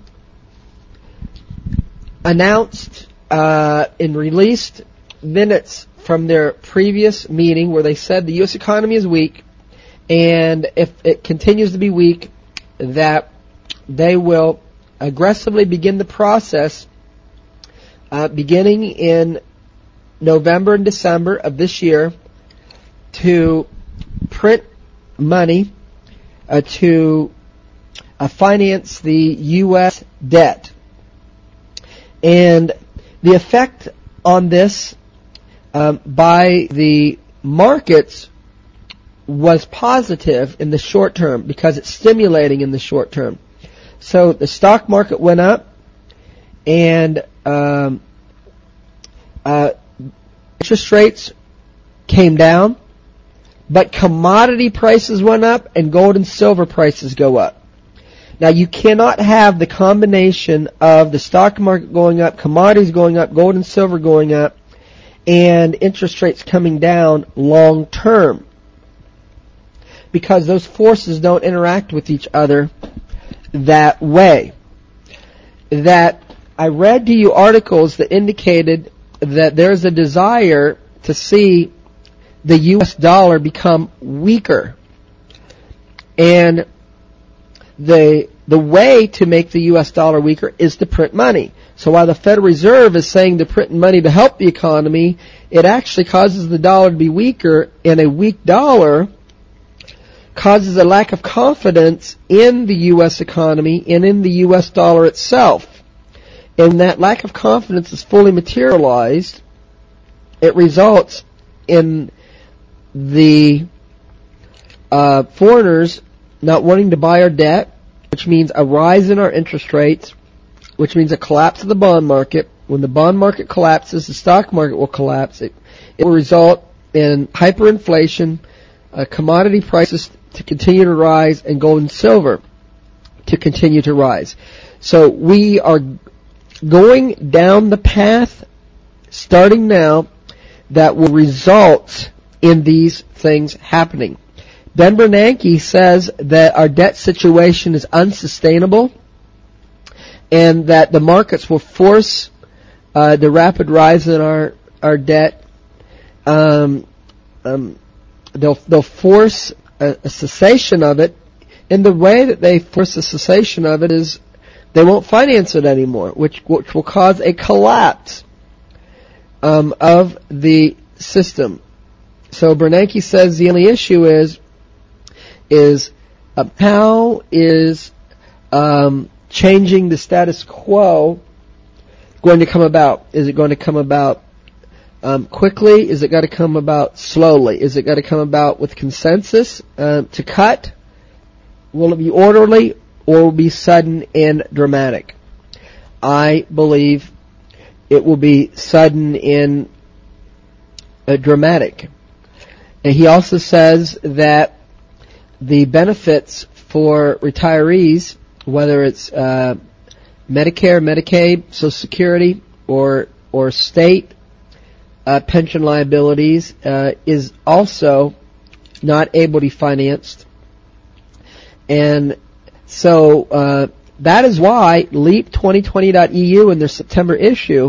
announced uh, and released minutes from their previous meeting where they said the U S economy is weak, and if it continues to be weak, that they will aggressively begin the process uh, beginning in November and December of this year to print money uh, to uh, finance the U S debt. And the effect on this um, by the markets was positive in the short term because it's stimulating in the short term. So the stock market went up, and um, uh, interest rates came down but commodity prices went up and gold and silver prices go up. Now, you cannot have the combination of the stock market going up, commodities going up, gold and silver going up, and interest rates coming down long term, because those forces don't interact with each other that way. That I read to you articles that indicated that there's a desire to see the U S dollar become weaker. And the the way to make the U S dollar weaker is to print money. So while the Federal Reserve is saying to print money to help the economy, it actually causes the dollar to be weaker, and a weak dollar causes a lack of confidence in the U S economy and in the U S dollar itself. And that lack of confidence is fully materialized. It results in the uh, foreigners not wanting to buy our debt, which means a rise in our interest rates, which means a collapse of the bond market. When the bond market collapses, the stock market will collapse. It, it will result in hyperinflation, uh, commodity prices to continue to rise, and gold and silver to continue to rise. So we are going down the path, starting now, that will result in these things happening. Ben Bernanke says that our debt situation is unsustainable, and that the markets will force uh, the rapid rise in our our debt. Um, um, they'll they'll force a, a cessation of it, and the way that they force a cessation of it is they won't finance it anymore, which which will cause a collapse um, of the system. So Bernanke says the only issue is is uh, how is um, changing the status quo going to come about? Is it going to come about um, quickly? Is it going to come about slowly? Is it going to come about with consensus uh, to cut? Will it be orderly, or will it be sudden and dramatic? I believe it will be sudden and uh, dramatic. And he also says that the benefits for retirees, whether it's uh, Medicare, Medicaid, Social Security, or or state uh, pension liabilities, uh, is also not able to be financed. And so uh, that is why Leap twenty twenty dot E U in their September issue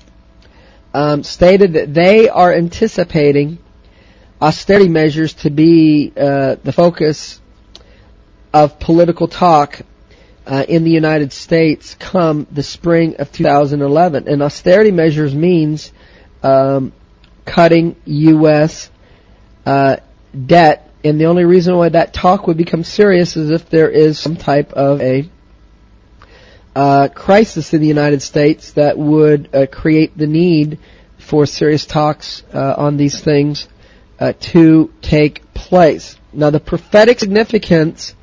um, stated that they are anticipating austerity measures to be uh, the focus of political talk uh, in the United States come the spring of two thousand eleven. And austerity measures means um, cutting U S uh, debt. And the only reason why that talk would become serious is if there is some type of a uh, crisis in the United States that would uh, create the need for serious talks uh, on these things Uh, to take place. Now, the prophetic significance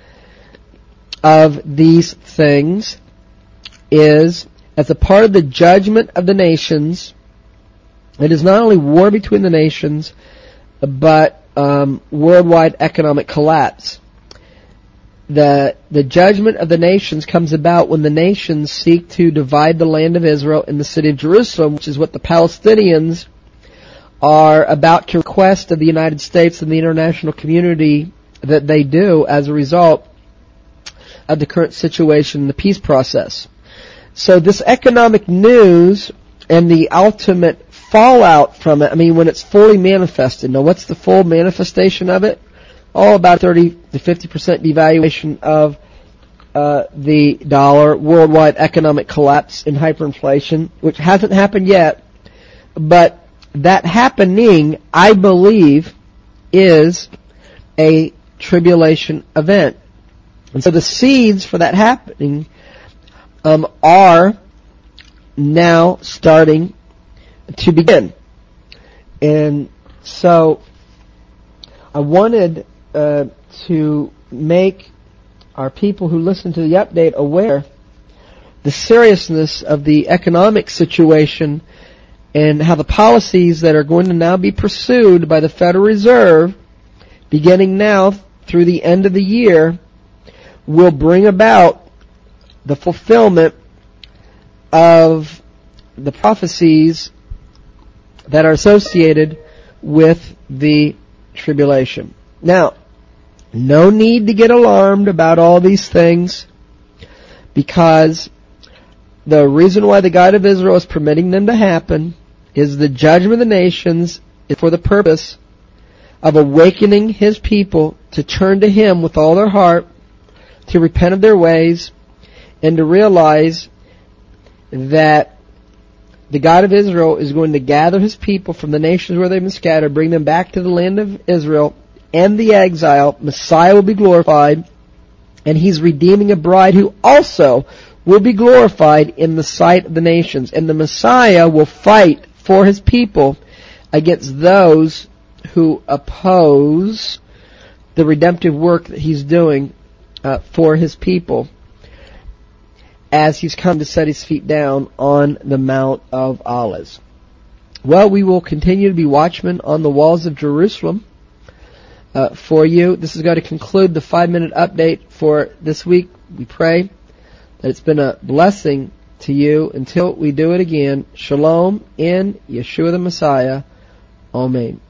of these things is, as a part of the judgment of the nations, it is not only war between the nations, but um, worldwide economic collapse. The the judgment of the nations comes about when the nations seek to divide the land of Israel and the city of Jerusalem, which is what the Palestinians are about to request of the United States and the international community that they do as a result of the current situation in the peace process. So this economic news and the ultimate fallout from it, I mean, when it's fully manifested. Now, what's the full manifestation of it? Oh, about thirty to fifty percent devaluation of uh, the dollar, worldwide economic collapse and hyperinflation, which hasn't happened yet, but that happening, I believe, is a tribulation event. And so the seeds for that happening um, are now starting to begin. And so I wanted uh, to make our people who listen to the update aware the seriousness of the economic situation and how the policies that are going to now be pursued by the Federal Reserve beginning now through the end of the year, will bring about the fulfillment of the prophecies that are associated with the tribulation. Now, no need to get alarmed about all these things, because the reason why the God of Israel is permitting them to happen is the judgment of the nations is for the purpose of awakening His people to turn to Him with all their heart, to repent of their ways, and to realize that the God of Israel is going to gather His people from the nations where they've been scattered, bring them back to the land of Israel, end the exile. Messiah will be glorified, and He's redeeming a bride who also will be glorified in the sight of the nations. And the Messiah will fight for His people against those who oppose the redemptive work that He's doing uh, for His people, as He's come to set His feet down on the Mount of Olives. Well, we will continue to be watchmen on the walls of Jerusalem uh, for you. This is going to conclude the five-minute update for this week. We pray that it's been a blessing to you. Until we do it again, Shalom in Yeshua the Messiah. Amen.